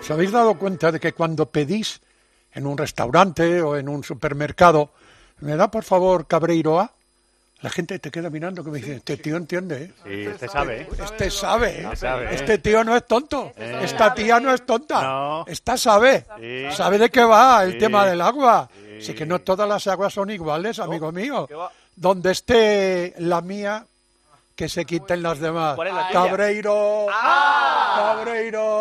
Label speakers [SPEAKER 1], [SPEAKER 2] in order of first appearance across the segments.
[SPEAKER 1] ¿Os habéis dado cuenta de que cuando pedís en un restaurante o en un supermercado, me da por favor Cabreiroa? La gente te queda mirando que me dice, este tío entiende, ¿eh?
[SPEAKER 2] Sí, este sabe, ¿eh?
[SPEAKER 1] Este sabe, ¿eh?
[SPEAKER 2] No sabe, ¿eh?
[SPEAKER 1] Este tío no es tonto. Esta tía no es tonta.
[SPEAKER 2] No.
[SPEAKER 1] Esta sabe.
[SPEAKER 2] Sí.
[SPEAKER 1] Sabe de qué va el
[SPEAKER 2] Sí.
[SPEAKER 1] tema del agua.
[SPEAKER 2] Sí.
[SPEAKER 1] Así que no todas las aguas son iguales, amigo mío.
[SPEAKER 2] ¿qué va?
[SPEAKER 1] Donde esté la mía, que se quiten las demás.
[SPEAKER 2] ¿Cuál es la tuya?
[SPEAKER 1] Cabreiro. Cabreiro.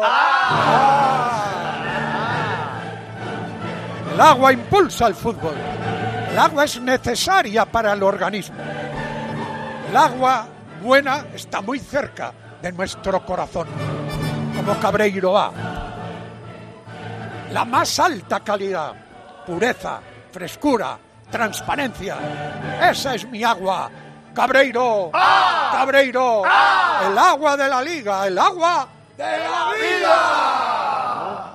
[SPEAKER 1] El agua impulsa el fútbol. El agua es necesaria para el organismo. El agua buena está muy cerca de nuestro corazón, como Cabreiroa. La más alta calidad, pureza, frescura, transparencia. Esa es mi agua. Cabreiro. Cabreiro. El agua de la liga, el agua de la vida.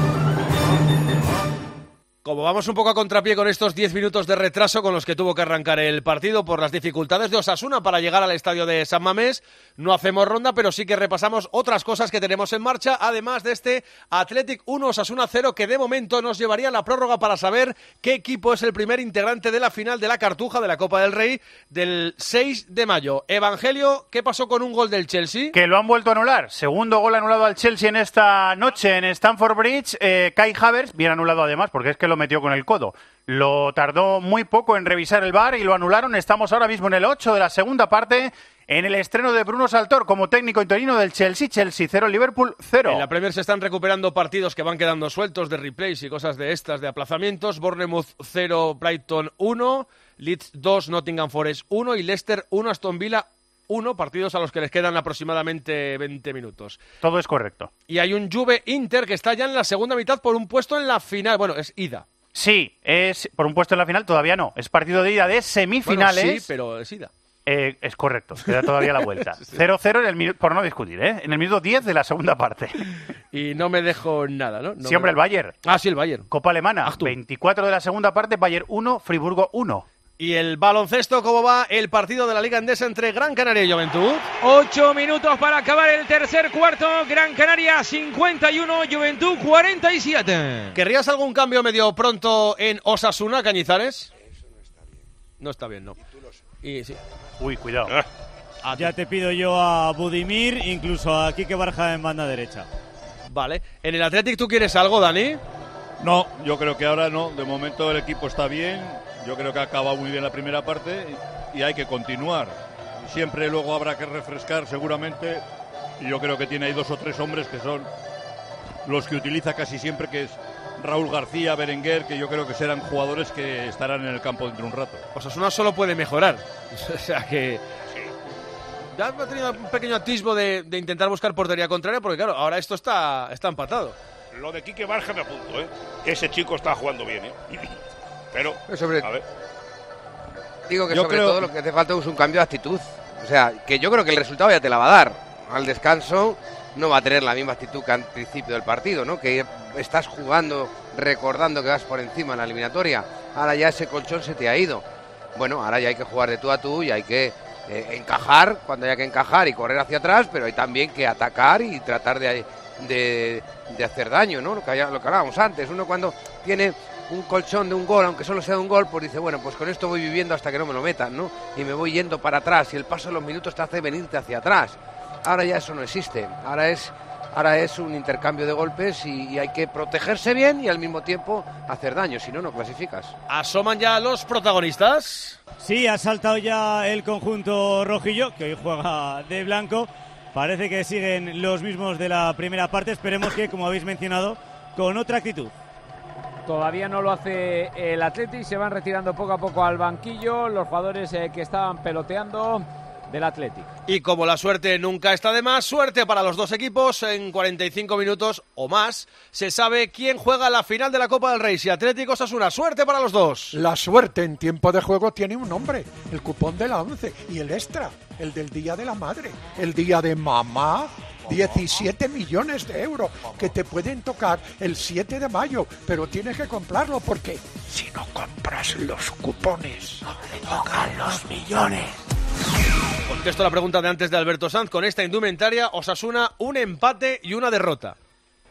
[SPEAKER 3] Como vamos un poco a contrapié con estos 10 minutos de retraso con los que tuvo que arrancar el partido por las dificultades de Osasuna para llegar al estadio de San Mamés, no hacemos ronda, pero sí que repasamos otras cosas que tenemos en marcha, además de este Athletic 1 Osasuna 0, que de momento nos llevaría a la prórroga para saber qué equipo es el primer integrante de la final de la Cartuja de la Copa del Rey del 6 de mayo. Evangelio, ¿qué pasó con un gol del Chelsea?
[SPEAKER 2] Que lo han vuelto a anular. Segundo gol anulado al Chelsea en esta noche en Stamford Bridge. Kai Havertz, bien anulado además, porque es que lo metió con el codo. Lo tardó muy poco en revisar el VAR y lo anularon. Estamos ahora mismo en el 8 de la segunda parte, en el estreno de Bruno Saltor como técnico interino del Chelsea. Chelsea 0, Liverpool 0.
[SPEAKER 3] En la Premier se están recuperando partidos que van quedando sueltos de replays y cosas de estas, de aplazamientos. Bournemouth 0, Brighton 1, Leeds 2, Nottingham Forest 1 y Leicester 1, Aston Villa 1, partidos a los que les quedan aproximadamente 20 minutos.
[SPEAKER 2] Todo es correcto.
[SPEAKER 3] Y hay un Juve-Inter que está ya en la segunda mitad por un puesto en la final. Bueno, es ida.
[SPEAKER 2] Sí, es por un puesto en la final, todavía no. Es partido de ida de semifinales.
[SPEAKER 3] Bueno, sí, pero es ida.
[SPEAKER 2] Es correcto, queda todavía la vuelta. 0-0 en el minuto, por no discutir, ¿eh? En el minuto 10 de la segunda parte.
[SPEAKER 3] Y no me dejo nada, ¿no?
[SPEAKER 2] Sí, hombre, el Bayern.
[SPEAKER 3] Ah, sí, el Bayern.
[SPEAKER 2] Copa Alemana,
[SPEAKER 3] Ach, tú.
[SPEAKER 2] 24 de la segunda parte, Bayern 1, Friburgo 1.
[SPEAKER 3] Y el baloncesto, ¿cómo va el partido de la Liga Endesa entre Gran Canaria y Juventud?
[SPEAKER 4] 8 minutos para acabar el tercer cuarto. Gran Canaria 51, Juventud 47.
[SPEAKER 3] ¿Querrías algún cambio medio pronto en Osasuna, Cañizares? Eso no está bien. No está bien, no. Y sí.
[SPEAKER 2] Uy, cuidado.
[SPEAKER 5] Ya te pido yo a Budimir, incluso a Quique Barja en banda derecha.
[SPEAKER 3] Vale. ¿En el Athletic tú quieres algo, Dani?
[SPEAKER 6] No, yo creo que ahora no. De momento el equipo está bien. Yo creo que ha acabado muy bien la primera parte y hay que continuar. Siempre luego habrá que refrescar seguramente. Y yo creo que tiene ahí 2 o 3 hombres que son los que utiliza casi siempre, que es Raúl García, Berenguer, que yo creo que serán jugadores que estarán en el campo dentro de un rato.
[SPEAKER 3] Osasuna solo puede mejorar. O sea que... Ya ha tenido un pequeño atisbo de intentar buscar portería contraria, porque claro, ahora esto está empatado.
[SPEAKER 7] Lo de Quique Barja me apunto, ¿eh? Ese chico está jugando bien, ¿eh? Pero, a ver.
[SPEAKER 8] Digo que
[SPEAKER 6] Yo
[SPEAKER 8] sobre
[SPEAKER 6] creo-
[SPEAKER 8] todo lo que hace falta es un cambio de actitud. O sea, que yo creo que el resultado ya te la va a dar. Al descanso no va a tener la misma actitud que al principio del partido, ¿no? Que estás jugando, recordando que vas por encima en la eliminatoria. Ahora ya ese colchón se te ha ido. Bueno, ahora ya hay que jugar de tú a tú y hay que encajar cuando haya que encajar y correr hacia atrás, pero hay también que atacar y tratar de hacer daño, ¿no? Lo que hablábamos antes. Uno cuando tiene un colchón de un gol, aunque solo sea de un gol, pues dice, bueno, pues con esto voy viviendo hasta que no me lo metan, ¿no? Y me voy yendo para atrás y el paso de los minutos te hace venirte hacia atrás. Ahora ya eso no existe. Ahora es un intercambio de golpes y hay que protegerse bien y al mismo tiempo hacer daño, si no, no clasificas.
[SPEAKER 3] ¿Asoman ya los protagonistas?
[SPEAKER 5] Sí, ha saltado ya el conjunto rojillo, que hoy juega de blanco. Parece que siguen los mismos de la primera parte. Esperemos que, como habéis mencionado, con otra actitud.
[SPEAKER 4] Todavía no lo hace el Athletic, se van retirando poco a poco al banquillo los jugadores que estaban peloteando del Athletic.
[SPEAKER 3] Y como la suerte nunca está de más, suerte para los dos equipos. En 45 minutos o más se sabe quién juega la final de la Copa del Rey. Si Atlético Osasuna, suerte para los dos.
[SPEAKER 1] La suerte en tiempo de juego tiene un nombre, el cupón de la 11 y el extra, el del Día de la Madre, el Día de Mamá. 17 millones de euros que te pueden tocar el 7 de mayo, pero tienes que comprarlo porque si no compras los cupones, no te tocan los millones.
[SPEAKER 3] Contesto la pregunta de antes de Alberto Sanz. Con esta indumentaria, Osasuna, un empate y una derrota.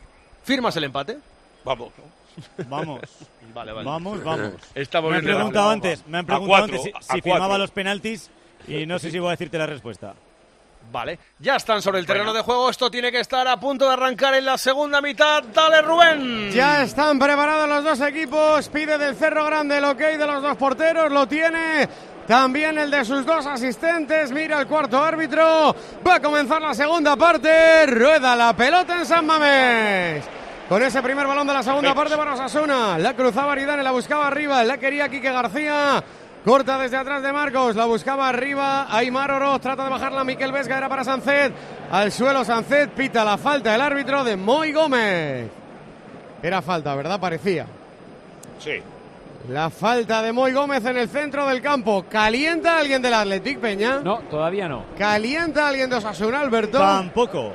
[SPEAKER 3] ¿Firmas el empate?
[SPEAKER 7] Vamos.
[SPEAKER 5] Vamos.
[SPEAKER 3] Vale.
[SPEAKER 5] Vamos.
[SPEAKER 3] Estamos
[SPEAKER 5] Me han
[SPEAKER 3] bien
[SPEAKER 5] preguntado
[SPEAKER 3] relajados.
[SPEAKER 5] antes si firmaba los penaltis y no sé si voy a decirte la respuesta.
[SPEAKER 3] Vale, ya están sobre el terreno de juego. Esto tiene que estar a punto de arrancar en la segunda mitad. ¡Dale, Rubén!
[SPEAKER 9] Ya están preparados los dos equipos. Pide del Cerro Grande el ok de los dos porteros. Lo tiene también el de sus dos asistentes. Mira el cuarto árbitro. Va a comenzar la segunda parte. Rueda la pelota en San Mamés. Con ese primer balón de la segunda parte para Osasuna. La cruzaba Aridane, la buscaba arriba. La quería Quique García. Corta desde atrás de Marcos, la buscaba arriba, Aimar Oroz, trata de bajarla, Miquel Vesga, era para Sancet, al suelo Sancet, pita la falta el árbitro de Moi Gómez. Era falta, ¿verdad? Parecía.
[SPEAKER 7] Sí.
[SPEAKER 9] La falta de Moi Gómez en el centro del campo. ¿Calienta alguien del Athletic, Peña?
[SPEAKER 4] No, todavía no.
[SPEAKER 9] ¿Calienta alguien de Osasuna, Alberto?
[SPEAKER 5] Tampoco.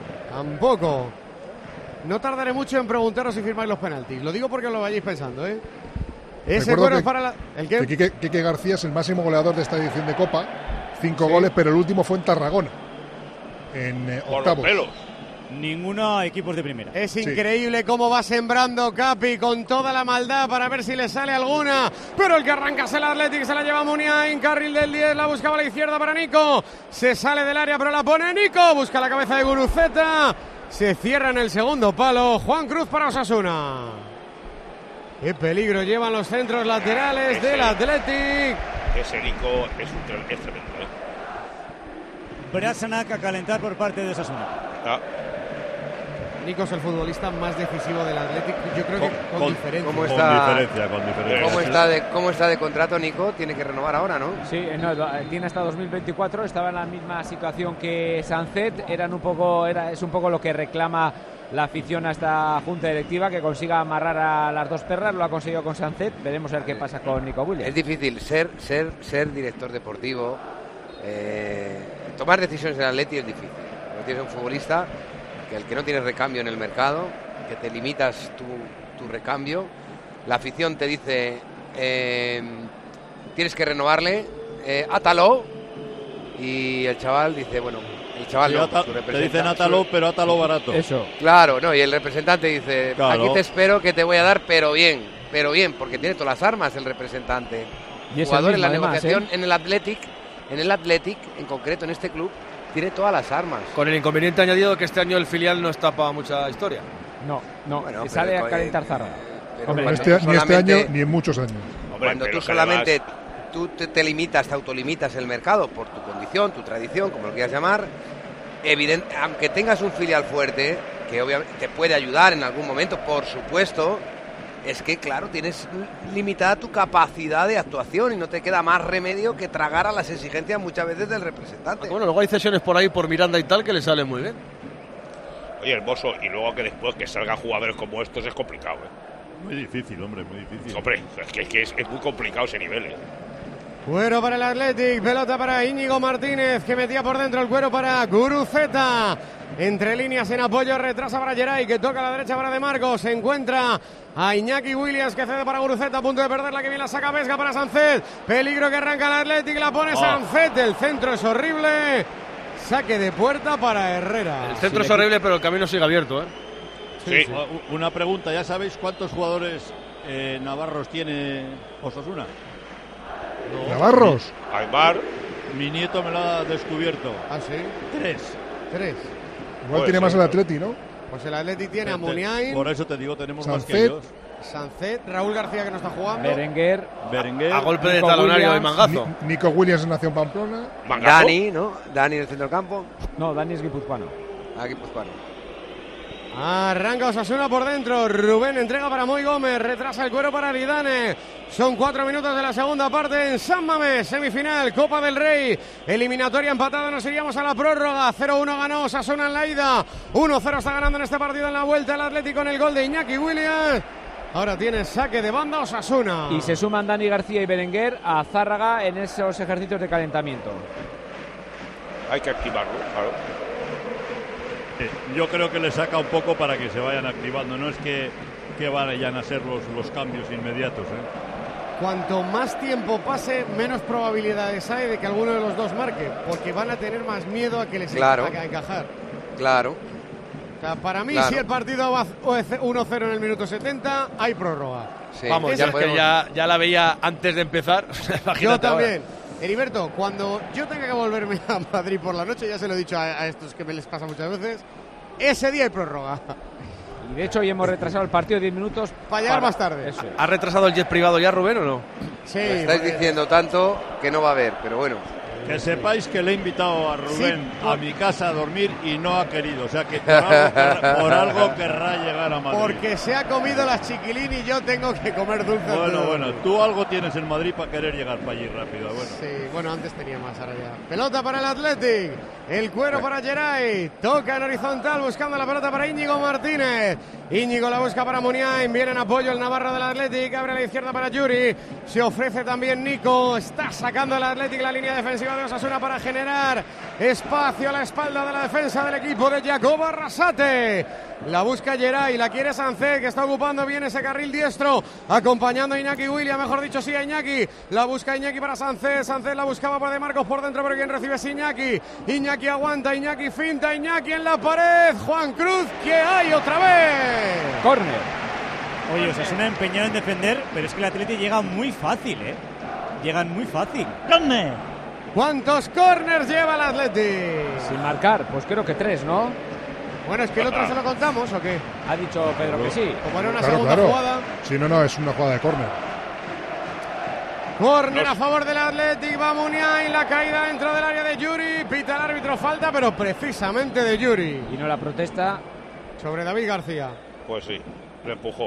[SPEAKER 9] No tardaré mucho en preguntaros si firmáis los penaltis. Lo digo porque lo vayáis pensando, ¿eh? Ese
[SPEAKER 10] Recuerdo
[SPEAKER 9] cuero
[SPEAKER 10] que,
[SPEAKER 9] es para la... ¿El qué?
[SPEAKER 10] Que Quique García es el máximo goleador de esta edición de Copa, 5 goles, pero el último fue en Tarragona, en octavos.
[SPEAKER 5] Ninguno a equipos de primera.
[SPEAKER 9] Es increíble cómo va sembrando Capi con toda la maldad para ver si le sale alguna. Pero el que arranca es el Athletic, se la lleva Muniain, carril del 10, la buscaba a la izquierda para Nico. Se sale del área pero la pone Nico, busca la cabeza de Guruceta. Se cierra en el segundo palo, Juan Cruz para Osasuna. Qué peligro llevan los centros laterales del Athletic.
[SPEAKER 7] Ese Nico es tremendo, ¿eh?
[SPEAKER 5] Brasanac a calentar por parte de Osasuna.
[SPEAKER 9] Nico es el futbolista más decisivo del Athletic, yo creo que con diferencia.
[SPEAKER 6] Con diferencia.
[SPEAKER 8] ¿Cómo está de contrato, Nico? Tiene que renovar ahora, ¿no?
[SPEAKER 4] Sí, tiene hasta 2024, estaba en la misma situación que Sancet, es un poco lo que reclama la afición a esta junta directiva, que consiga amarrar a las dos perras. Lo ha conseguido con Sancet, veremos a ver qué pasa con Nico Williams.
[SPEAKER 8] Es difícil ser director deportivo, tomar decisiones en el Atleti es difícil. Porque tienes un futbolista que el que no tiene recambio en el mercado, que te limitas tu recambio, la afición te dice tienes que renovarle, átalo, y el chaval dice, bueno, el chaval no, su
[SPEAKER 6] te dicen átalo, pero átalo barato.
[SPEAKER 4] Eso.
[SPEAKER 8] Claro, no, y el representante dice,
[SPEAKER 6] claro,
[SPEAKER 8] aquí te espero, que te voy a dar, pero bien, porque tiene todas las armas el representante.
[SPEAKER 4] Y
[SPEAKER 8] jugador
[SPEAKER 4] es el mismo,
[SPEAKER 8] en la negociación,
[SPEAKER 4] además,
[SPEAKER 8] en el Athletic, en concreto en este club, tiene todas las armas.
[SPEAKER 3] Con el inconveniente añadido que este año el filial no está para mucha historia.
[SPEAKER 4] No,
[SPEAKER 8] Bueno,
[SPEAKER 4] sale a calentar Zarra.
[SPEAKER 10] Ni este año ni en muchos años.
[SPEAKER 8] Cuando tú solamente te limitas, te autolimitas el mercado por tu condición, tu tradición, como lo quieras llamar, aunque tengas un filial fuerte, que obviamente te puede ayudar en algún momento, por supuesto, es que, claro, tienes limitada tu capacidad de actuación y no te queda más remedio que tragar a las exigencias muchas veces del representante.
[SPEAKER 3] Bueno, luego hay cesiones por ahí por Miranda y tal que le salen muy bien.
[SPEAKER 7] Oye, hermoso, y luego que después que salgan jugadores como estos es complicado, ¿eh?
[SPEAKER 6] Muy difícil, hombre, muy difícil.
[SPEAKER 7] Hombre, es que es muy complicado ese nivel, ¿eh?
[SPEAKER 9] Cuero para el Athletic, pelota para Íñigo Martínez, que metía por dentro el cuero para Guruceta. Entre líneas en apoyo, retrasa para Geray, que toca a la derecha para De Marcos. Se encuentra a Iñaki Williams, que cede para Guruceta, a punto de perderla, que bien la saca Vesga para Sancet. Peligro que arranca el Athletic, la pone Sancet. El centro es horrible. Saque de puerta para Herrera.
[SPEAKER 3] El centro es horrible, pero el camino sigue abierto, ¿eh?
[SPEAKER 7] Sí.
[SPEAKER 6] Una pregunta, ¿ya sabéis cuántos jugadores navarros tiene Osasuna?
[SPEAKER 10] No. ¿Navarros?
[SPEAKER 7] Aimar.
[SPEAKER 6] Mi nieto me lo ha descubierto.
[SPEAKER 9] ¿Ah, sí?
[SPEAKER 6] 3.
[SPEAKER 10] Igual tiene más el Atleti, ¿no?
[SPEAKER 9] Pues el Athletic tiene a Muniain,
[SPEAKER 6] Por eso te digo, tenemos
[SPEAKER 10] Sancet,
[SPEAKER 6] más que ellos.
[SPEAKER 9] Sancet, Raúl García, que no está jugando.
[SPEAKER 4] Berenguer.
[SPEAKER 6] Berenguer.
[SPEAKER 3] A golpe de
[SPEAKER 4] Nico
[SPEAKER 3] talonario
[SPEAKER 4] Williams,
[SPEAKER 3] y mangazo.
[SPEAKER 10] Nico Williams nació en Pamplona.
[SPEAKER 7] Mangazo.
[SPEAKER 8] Dani, ¿no? Dani en el centro del campo.
[SPEAKER 4] No, Dani es guipuzcoano.
[SPEAKER 8] Aquí pues bueno.
[SPEAKER 9] Arranca Osasuna por dentro. Rubén entrega para Moi Gómez. Retrasa el cuero para Aridane. Son 4 minutos de la segunda parte en San Mamés. Semifinal, Copa del Rey. Eliminatoria empatada. Nos iríamos a la prórroga. 0-1 ganó Osasuna en la ida. 1-0 está ganando en este partido en la vuelta el Atlético con el gol de Iñaki Williams. Ahora tiene saque de banda Osasuna.
[SPEAKER 4] Y se suman Dani García y Berenguer a Zárraga en esos ejercicios de calentamiento.
[SPEAKER 7] Hay que activarlo, claro.
[SPEAKER 6] Yo creo que le saca un poco para que se vayan activando. No es que vayan a ser los cambios inmediatos, ¿eh?
[SPEAKER 9] Cuanto más tiempo pase, menos probabilidades hay de que alguno de los dos marque, porque van a tener más miedo a que les
[SPEAKER 8] Claro.
[SPEAKER 9] a encajar.
[SPEAKER 8] Claro.
[SPEAKER 9] sea, para mí,
[SPEAKER 8] Claro.
[SPEAKER 9] si el partido va 1-0 en el minuto 70, hay prórroga.
[SPEAKER 8] Sí,
[SPEAKER 3] Vamos,
[SPEAKER 8] ya
[SPEAKER 3] ya,
[SPEAKER 8] podemos-
[SPEAKER 3] ya la veía antes de empezar.
[SPEAKER 9] Yo
[SPEAKER 3] Imagínate ahora.
[SPEAKER 9] también. Heriberto, cuando yo tenga que volverme a Madrid por la noche, ya se lo he dicho a estos que me les pasa muchas veces, ese día hay prórroga.
[SPEAKER 4] Y de hecho hoy hemos retrasado el partido 10 minutos
[SPEAKER 9] Para llegar más tarde.
[SPEAKER 4] Eso es.
[SPEAKER 3] ¿Ha retrasado el jet privado ya, Rubén, o no?
[SPEAKER 9] Sí,
[SPEAKER 8] Lo estáis
[SPEAKER 9] porque-
[SPEAKER 8] diciendo tanto que no va a haber, pero bueno.
[SPEAKER 6] Que sepáis que le he invitado a Rubén
[SPEAKER 9] Sí,
[SPEAKER 6] a mi casa a dormir y no ha querido. O sea que por algo querrá llegar a Madrid.
[SPEAKER 9] Porque se ha comido las chiquilín y yo tengo que comer dulces.
[SPEAKER 6] Bueno, tú algo tienes en Madrid para querer llegar para allí rápido. Bueno.
[SPEAKER 9] Sí, bueno, antes tenía más, ahora ya. Pelota para el Athletic, el cuero para Geray, toca en horizontal buscando la pelota para Íñigo Martínez. Íñigo la busca para Muniain, viene en apoyo el Navarro del Athletic, abre a la izquierda para Yuri, se ofrece también Nico, está sacando el Athletic la línea defensiva de Osasuna para generar espacio a la espalda de la defensa del equipo de Jacobo Arrasate. La busca Geray, la quiere Sánchez, que está ocupando bien ese carril diestro, acompañando a Iñaki William, mejor dicho, sí, a Iñaki. La busca Iñaki para Sánchez, Sánchez la buscaba para De Marcos por dentro, pero quien recibe es Iñaki. Iñaki aguanta, Iñaki finta, Iñaki en la pared, Juan Cruz, que hay otra vez.
[SPEAKER 4] Córner.
[SPEAKER 5] Oye, Osasuna empeñado en defender, pero es que el Atleti llega muy fácil, ¿eh? Llegan muy fácil. ¡Córner!
[SPEAKER 9] ¿Cuántos corners lleva el Athletic?
[SPEAKER 4] Sin marcar, pues creo que 3, ¿no?
[SPEAKER 9] Bueno, es que el otro se lo contamos, ¿o qué?
[SPEAKER 4] Ha dicho Pedro que sí.
[SPEAKER 9] Como era una
[SPEAKER 10] Claro,
[SPEAKER 9] segunda
[SPEAKER 10] claro.
[SPEAKER 9] jugada.
[SPEAKER 10] Sí, no, es una jugada de córner.
[SPEAKER 9] Córner a favor del Athletic, va Muniain, la caída dentro del área de Yuri, pita el árbitro falta, pero precisamente de Yuri.
[SPEAKER 4] Y no la protesta.
[SPEAKER 9] Sobre David García.
[SPEAKER 7] Pues sí, le empujó.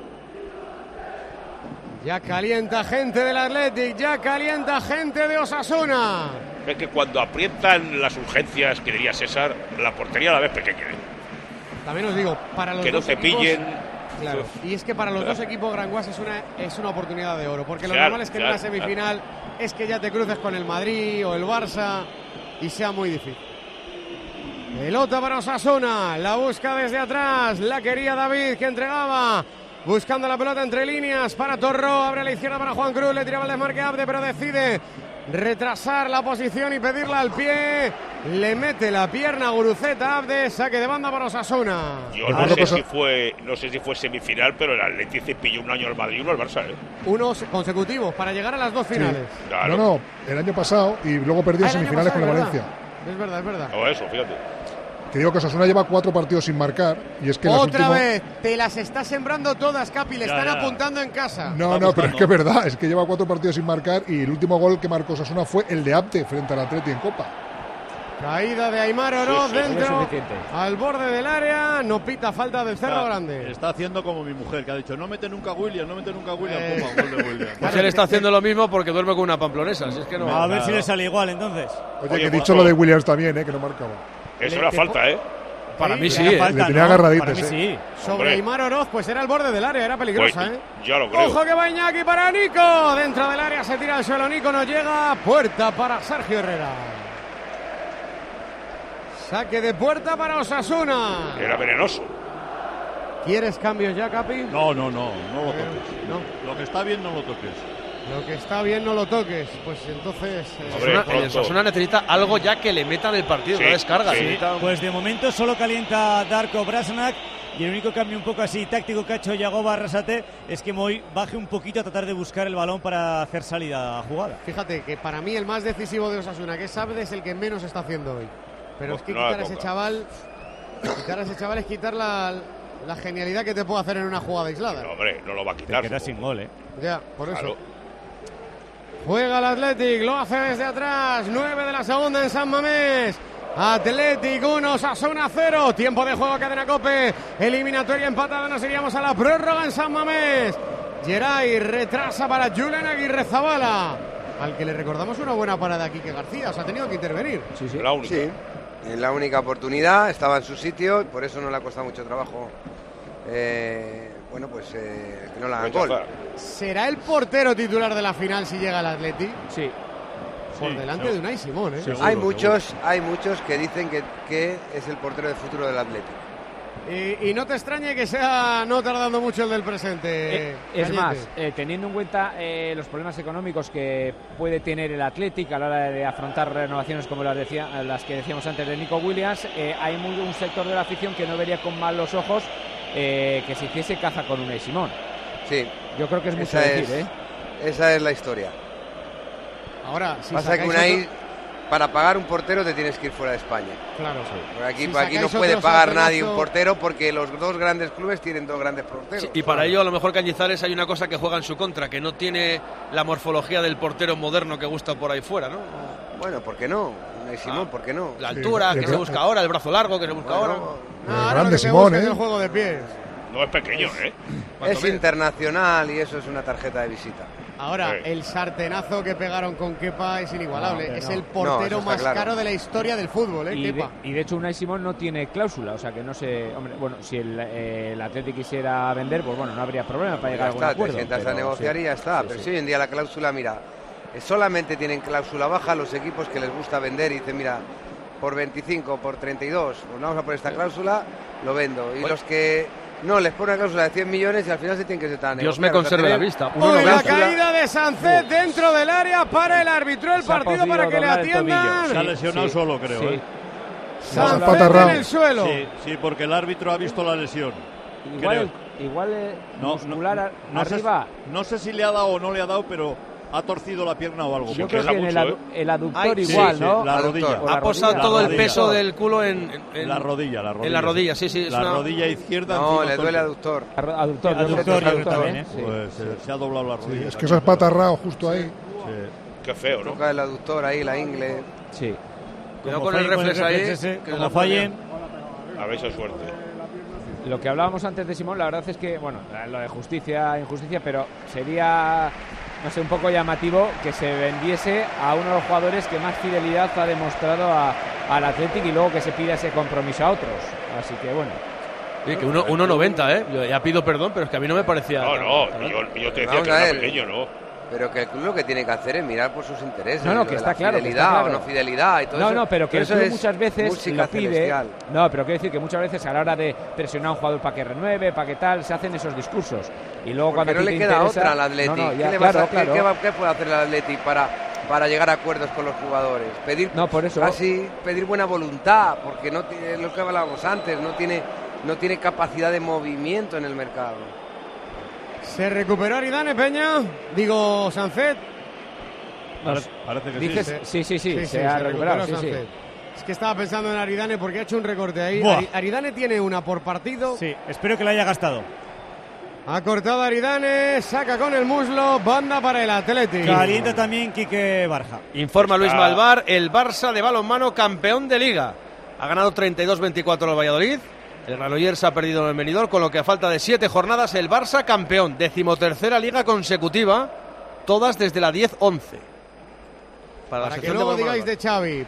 [SPEAKER 9] Ya calienta gente del Athletic, ya calienta gente de Osasuna.
[SPEAKER 7] Es que cuando aprietan las urgencias, que diría César, la portería la ves pequeña.
[SPEAKER 9] También os digo, para los
[SPEAKER 7] Que no
[SPEAKER 9] dos
[SPEAKER 7] te
[SPEAKER 9] equipos,
[SPEAKER 7] pillen.
[SPEAKER 9] Claro, y es que para los dos equipos Granguas es una oportunidad de oro, porque lo
[SPEAKER 7] Claro,
[SPEAKER 9] normal es que en
[SPEAKER 7] claro,
[SPEAKER 9] una semifinal es que ya te cruces con el Madrid o el Barça y sea muy difícil. Pelota para Osasuna, la busca desde atrás, la quería David, que entregaba, buscando la pelota entre líneas para Torró, abre a la izquierda para Juan Cruz, le tiraba el desmarque a Abde, pero decide retrasar la posición y pedirla al pie, le mete la pierna a Guruceta, Abde, saque de banda para Osasuna.
[SPEAKER 7] Yo no sé si fue semifinal, pero el Atleti se pilló un año al Madrid y uno al Barça, ¿eh?
[SPEAKER 9] Unos consecutivos para llegar a las dos finales.
[SPEAKER 7] Claro.
[SPEAKER 10] No, el año pasado y luego perdió en
[SPEAKER 9] el año
[SPEAKER 10] semifinales con el
[SPEAKER 9] pasado,
[SPEAKER 10] Valencia.
[SPEAKER 9] Es verdad, es verdad.
[SPEAKER 7] O eso, fíjate.
[SPEAKER 10] Que digo que Osasuna lleva 4 partidos sin marcar y es que en los
[SPEAKER 9] Otra
[SPEAKER 10] últimos...
[SPEAKER 9] vez, te las está sembrando todas, Capi, le
[SPEAKER 6] Ya,
[SPEAKER 9] están
[SPEAKER 6] ya.
[SPEAKER 9] apuntando en casa.
[SPEAKER 10] No, pero es que es verdad, es que lleva 4 partidos sin marcar y el último gol que marcó Osasuna fue el de Abde frente al Atleti en Copa.
[SPEAKER 9] Caída de Aimar Oroz
[SPEAKER 7] Sí, sí,
[SPEAKER 4] es
[SPEAKER 9] dentro,
[SPEAKER 4] suficiente.
[SPEAKER 9] al borde del área, no pita falta del Cerro Grande.
[SPEAKER 6] Está haciendo como mi mujer, que ha dicho, no mete nunca a William, Puma, gol de William.
[SPEAKER 3] Pues él está haciendo lo mismo porque duerme con una pamplonesa, si es que no.
[SPEAKER 5] A ver si le sale igual entonces.
[SPEAKER 10] Oye,
[SPEAKER 7] Oye,
[SPEAKER 10] que he dicho
[SPEAKER 7] Juanjo.
[SPEAKER 10] lo de Williams también, que no marcaba.
[SPEAKER 7] Eso era falta, ¿eh?
[SPEAKER 3] Para mí sí.
[SPEAKER 5] Le falta,
[SPEAKER 10] le tenía
[SPEAKER 5] ¿no?
[SPEAKER 10] agarraditos,
[SPEAKER 5] Para mí sí.
[SPEAKER 9] Sobre
[SPEAKER 7] Hombre.
[SPEAKER 9] Aimar Oroz, pues era al borde del área, era peligrosa,
[SPEAKER 7] Pues,
[SPEAKER 9] ¿eh?
[SPEAKER 7] ya lo creo.
[SPEAKER 9] Ojo que va Iñaki para Nico, dentro del área se tira al suelo, Nico no llega, puerta para Sergio Herrera. Saque de puerta para Osasuna.
[SPEAKER 7] Era venenoso.
[SPEAKER 9] ¿Quieres cambios ya, Capi?
[SPEAKER 6] No lo toques.
[SPEAKER 9] No.
[SPEAKER 6] Lo que está bien no lo toques.
[SPEAKER 9] Lo que está bien no lo toques. Pues entonces...
[SPEAKER 7] Hombre,
[SPEAKER 3] El
[SPEAKER 7] pronto.
[SPEAKER 3] Osasuna necesita algo ya que le meta en el partido,
[SPEAKER 7] Sí,
[SPEAKER 3] no descarga.
[SPEAKER 7] sí.
[SPEAKER 3] Necesita-
[SPEAKER 5] Pues de momento solo calienta Darko Brasnak y el único cambio un poco así táctico que ha hecho Yagoba Arrasate es que Moy baje un poquito a tratar de buscar el balón para hacer salida a jugada.
[SPEAKER 9] Fíjate que para mí el más decisivo de Osasuna, que es Abde, es el que menos está haciendo hoy. Pero es que
[SPEAKER 7] No la
[SPEAKER 9] quitar a ese
[SPEAKER 7] toca.
[SPEAKER 9] chaval es quitar la genialidad que te puede hacer en una jugada aislada.
[SPEAKER 7] No, hombre, no lo va a
[SPEAKER 5] Te
[SPEAKER 7] quitar.
[SPEAKER 5] quedas sin gol, ¿eh?
[SPEAKER 9] Ya, por eso.
[SPEAKER 7] Claro.
[SPEAKER 9] Juega el Athletic, lo hace desde atrás, 9 de la segunda en San Mamés. Athletic 1, Osasuna 0. Tiempo de juego, cadena Cope. Eliminatoria empatada, nos iríamos a la prórroga en San Mamés. Geray retrasa para Julen Aguirre Zabala, al que le recordamos una buena parada aquí que García, o sea, ha tenido que intervenir.
[SPEAKER 4] Sí, sí.
[SPEAKER 7] La única.
[SPEAKER 8] Sí, en la única oportunidad, estaba en su sitio y por eso no le ha costado mucho trabajo. Que no la hagan gol.
[SPEAKER 7] Rechazar.
[SPEAKER 9] ¿Será el portero titular de la final si llega el Athletic?
[SPEAKER 4] Sí.
[SPEAKER 9] Por delante de Unai Simón, ¿eh?
[SPEAKER 8] Hay muchos que dicen que es el portero del futuro del Atlético.
[SPEAKER 9] Y no te extrañe que sea no tardando mucho el del presente.
[SPEAKER 4] Es más, teniendo en cuenta los problemas económicos que puede tener el Athletic a la hora de afrontar renovaciones como las que decíamos antes de Nico Williams, hay un sector de la afición que no vería con malos ojos que se hiciese caza con Unai Simón.
[SPEAKER 8] Sí.
[SPEAKER 4] Yo creo que es mucho decir,
[SPEAKER 8] Esa es la historia.
[SPEAKER 9] Ahora, si
[SPEAKER 8] pasa que Unai, para pagar un portero te tienes que ir fuera de España.
[SPEAKER 9] Claro,
[SPEAKER 8] sí. Aquí no puede pagar nadie un portero porque los dos grandes clubes tienen dos grandes porteros.
[SPEAKER 3] Sí, y para ello a lo mejor Cañizares hay una cosa que juega en su contra, que no tiene la morfología del portero moderno que gusta por ahí fuera, ¿no?
[SPEAKER 8] Bueno, ¿por qué no? Simón, ¿por qué no?
[SPEAKER 3] La altura que se busca ahora, el brazo largo que se busca ahora.
[SPEAKER 10] Grande Simón,
[SPEAKER 9] el juego de pies.
[SPEAKER 7] No es pequeño,
[SPEAKER 8] Es internacional y eso es una tarjeta de visita.
[SPEAKER 9] Ahora, el sartenazo que pegaron con Kepa es inigualable. Es el portero más caro de la historia del fútbol, Kepa.
[SPEAKER 4] Y de hecho Unai Simón no tiene cláusula, o sea que no sé... Hombre, bueno, si el Athletic quisiera vender, pues bueno, no habría problema para llegar a algún acuerdo.
[SPEAKER 8] Te sientas a negociar y ya está. Pero si hoy en día la cláusula, mira, solamente tienen cláusula baja los equipos que les gusta vender y dicen, mira, por 25, por 32, pues vamos a poner esta cláusula, lo vendo. Y los que... No, les pone una cláusula de 100 millones y al final se tienen que sentar a negociar.
[SPEAKER 3] Dios me conserve la vista.
[SPEAKER 9] La caída de Sánchez dentro del área para el árbitro del partido para que le atiendan.
[SPEAKER 6] Se ha lesionado solo, creo.
[SPEAKER 9] Sí. Sánchez en el suelo.
[SPEAKER 6] Sí, porque el árbitro ha visto la lesión.
[SPEAKER 4] Igual muscular arriba.
[SPEAKER 6] No sé si le ha dado o no le ha dado, pero ha torcido la pierna o algo.
[SPEAKER 4] Yo creo que en el aductor igual, ¿no?
[SPEAKER 6] La rodilla.
[SPEAKER 3] Ha posado todo el peso del culo en
[SPEAKER 6] la rodilla.
[SPEAKER 3] En la rodilla, sí.
[SPEAKER 6] La rodilla izquierda.
[SPEAKER 8] No, le duele aductor.
[SPEAKER 4] Aductor también,
[SPEAKER 6] Pues se ha doblado la rodilla.
[SPEAKER 10] Sí, es que se ha espatarrado justo ahí.
[SPEAKER 6] Sí.
[SPEAKER 7] Qué feo, ¿no?
[SPEAKER 8] Toca el aductor ahí, la ingle.
[SPEAKER 4] Sí.
[SPEAKER 3] Cuidado con el reflex ahí.
[SPEAKER 5] Que no fallen.
[SPEAKER 7] A ver esa suerte.
[SPEAKER 4] Lo que hablábamos antes de Simón, la verdad es que, bueno, lo de injusticia, pero sería, no sé, un poco llamativo que se vendiese a uno de los jugadores que más fidelidad ha demostrado al Athletic y luego que se pida ese compromiso a otros. Así que, bueno.
[SPEAKER 3] Sí, que 1.90, Yo ya pido perdón, pero es que a mí no me parecía...
[SPEAKER 7] No, yo te decía que era pequeño, ¿no?
[SPEAKER 8] Pero que el club lo que tiene que hacer es mirar por sus intereses.
[SPEAKER 4] No, que está claro.
[SPEAKER 8] Fidelidad o no fidelidad y todo eso.
[SPEAKER 4] No, pero que el club muchas veces lo pide.
[SPEAKER 8] Celestial.
[SPEAKER 4] No, pero quiero decir que muchas veces a la hora de presionar a un jugador para que renueve, para que tal, se hacen esos discursos. Y luego
[SPEAKER 8] porque
[SPEAKER 4] cuando
[SPEAKER 8] no le queda
[SPEAKER 4] interesa,
[SPEAKER 8] otra al Athletic. ¿Qué puede hacer el Athletic para llegar a acuerdos con los jugadores? Pedir pedir buena voluntad, porque no tiene lo que hablábamos antes, no tiene capacidad de movimiento en el mercado.
[SPEAKER 9] ¿Se recuperó Aridane, Peña? Digo, Sánchez.
[SPEAKER 6] Parece que
[SPEAKER 4] dices, sí. Se ha recuperado. Sí.
[SPEAKER 9] Es que estaba pensando en Aridane porque ha hecho un recorte ahí. Aridane tiene una por partido.
[SPEAKER 5] Sí, espero que la haya gastado.
[SPEAKER 9] Ha cortado Aridane, saca con el muslo, banda para el Athletic.
[SPEAKER 5] Calienta también Quique Barja.
[SPEAKER 3] Informa Luis Malvar, el Barça de balonmano campeón de Liga. Ha ganado 32-24 al Valladolid. El Granollers ha perdido en el Benidorm, con lo que a falta de 7 jornadas el Barça campeón, 13ª liga consecutiva, todas desde la 10-11.
[SPEAKER 9] Para que luego digáis de Xavi,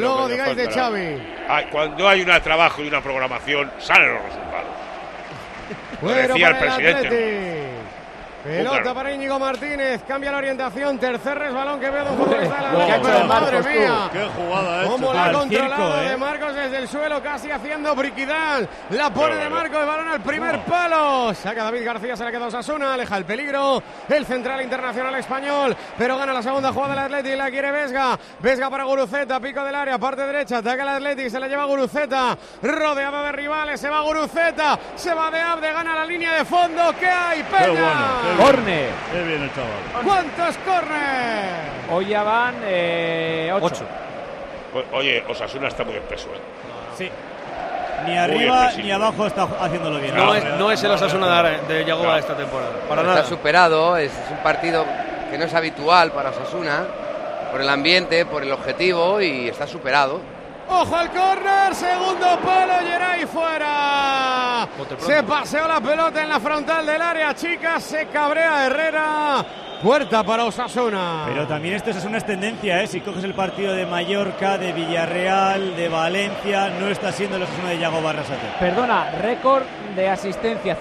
[SPEAKER 7] Cuando hay un trabajo y una programación, salen los resultados.
[SPEAKER 9] Bueno,
[SPEAKER 7] decía el
[SPEAKER 9] para
[SPEAKER 7] presidente.
[SPEAKER 9] Pelota para Íñigo Martínez, cambia la orientación, tercer resbalón que veo de un futbolista de la madre mía.
[SPEAKER 6] Qué jugada
[SPEAKER 9] cómo la ha controlado de Marcos desde el suelo, casi haciendo briquidad. La pone de Marcos, el balón al primer palo. Saca David García, se la queda Osasuna, aleja el peligro. El central internacional español, pero gana la segunda jugada del Athletic, la quiere Vesga. Vesga para Guruceta, pico del área, parte derecha, ataca el Athletic, se la lleva Guruceta. Rodeado de rivales, se va Guruceta, se va de Abde, gana la línea de fondo. ¿Qué hay, Peña?
[SPEAKER 4] Córner.
[SPEAKER 6] Qué bien el chaval.
[SPEAKER 9] ¿Cuántos córner?
[SPEAKER 4] Hoy ya van 8.
[SPEAKER 7] Oye, Osasuna está muy espeso,
[SPEAKER 5] Sí. Ni arriba ni abajo está haciéndolo bien.
[SPEAKER 3] No es el Osasuna de Yagoba esta temporada. Para nada.
[SPEAKER 8] Está superado, es un partido que no es habitual para Osasuna, por el ambiente, por el objetivo, y está superado.
[SPEAKER 9] ¡Ojo al córner! Segundo palo, Geray fuera. Se paseó la pelota en la frontal del área, chicas. Se cabrea Herrera. Puerta para Osasuna.
[SPEAKER 5] Pero también esto es una tendencia, Si coges el partido de Mallorca, de Villarreal, de Valencia, no está siendo el Osasuna de Yago Barrasate.
[SPEAKER 4] Perdona, récord de asistencia,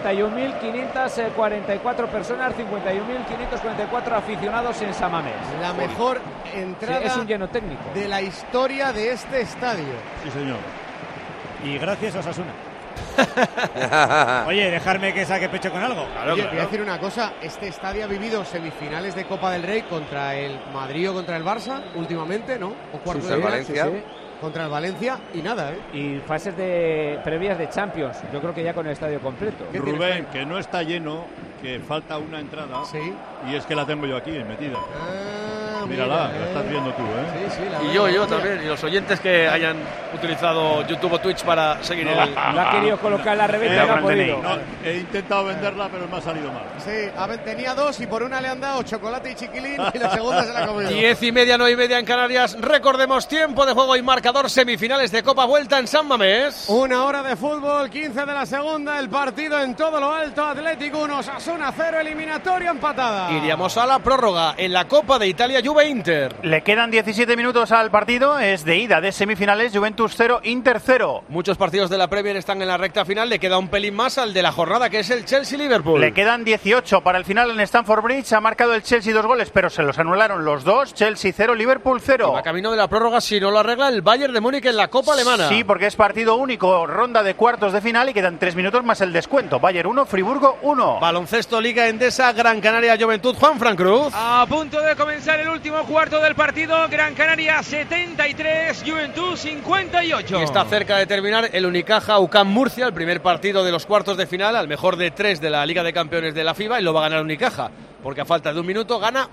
[SPEAKER 4] 51.544 personas, 51.544 aficionados en San Mamés.
[SPEAKER 9] La mejor entrada
[SPEAKER 4] es un lleno técnico
[SPEAKER 9] de la historia de este estadio.
[SPEAKER 6] Sí, señor.
[SPEAKER 5] Y gracias a Osasuna. Oye, dejarme que saque pecho con algo.
[SPEAKER 9] Claro, Oye, voy a decir una cosa, este estadio ha vivido semifinales de Copa del Rey contra el Madrid o contra el Barça últimamente, ¿no? O cuartos de
[SPEAKER 8] Valencia.
[SPEAKER 9] Sí. Contra el Valencia y nada, ¿eh?
[SPEAKER 4] Y fases previas de Champions, yo creo que ya con el estadio completo.
[SPEAKER 6] Rubén, que no está lleno, que falta una entrada.
[SPEAKER 9] Sí.
[SPEAKER 6] Y es que la tengo yo aquí metida. Mírala, la estás viendo tú, ¿eh?
[SPEAKER 9] Sí,
[SPEAKER 3] y yo también. Y los oyentes que hayan utilizado YouTube o Twitch para seguir
[SPEAKER 4] Lo ha querido colocar en la reventa y no ha podido.
[SPEAKER 6] No, he intentado venderla, pero me ha salido mal.
[SPEAKER 9] Sí, tenía 2 y por una le han dado chocolate y chiquilín y la segunda se la ha comido.
[SPEAKER 3] 10:30, 9:30 en Canarias. Recordemos tiempo de juego y marcador, semifinales de Copa Vuelta en San Mamés.
[SPEAKER 9] 1 hora de fútbol, 15 de la segunda, el partido en todo lo alto. Atlético 1, Osasuna 0, eliminatoria empatada.
[SPEAKER 3] Iríamos a la prórroga en la Copa de Italia, Juve Inter.
[SPEAKER 2] Le quedan 17 minutos al partido, es de ida de semifinales, Juventus 0, Inter 0.
[SPEAKER 3] Muchos partidos de la Premier están en la recta final, le queda un pelín más al de la jornada, que es el Chelsea-Liverpool.
[SPEAKER 2] Le quedan 18 para el final en Stamford Bridge, ha marcado el Chelsea 2 goles, pero se los anularon los dos, Chelsea 0, Liverpool 0.
[SPEAKER 3] Y va camino de la prórroga si no lo arregla el Bayern de Múnich en la Copa Alemana.
[SPEAKER 2] Sí, porque es partido único, ronda de cuartos de final y quedan 3 minutos más el descuento. Bayern 1, Friburgo 1.
[SPEAKER 3] Baloncesto, Liga Endesa, Gran Canaria, Juventud, Juan Fran Cruz.
[SPEAKER 11] A punto de comenzar el último cuarto del partido, Gran Canaria 73, Juventud 58.
[SPEAKER 3] Y está cerca de terminar el Unicaja UCAM Murcia, el primer partido de los cuartos de final, al mejor de 3 de la Liga de Campeones de la FIBA, y lo va a ganar Unicaja, porque a falta de un minuto gana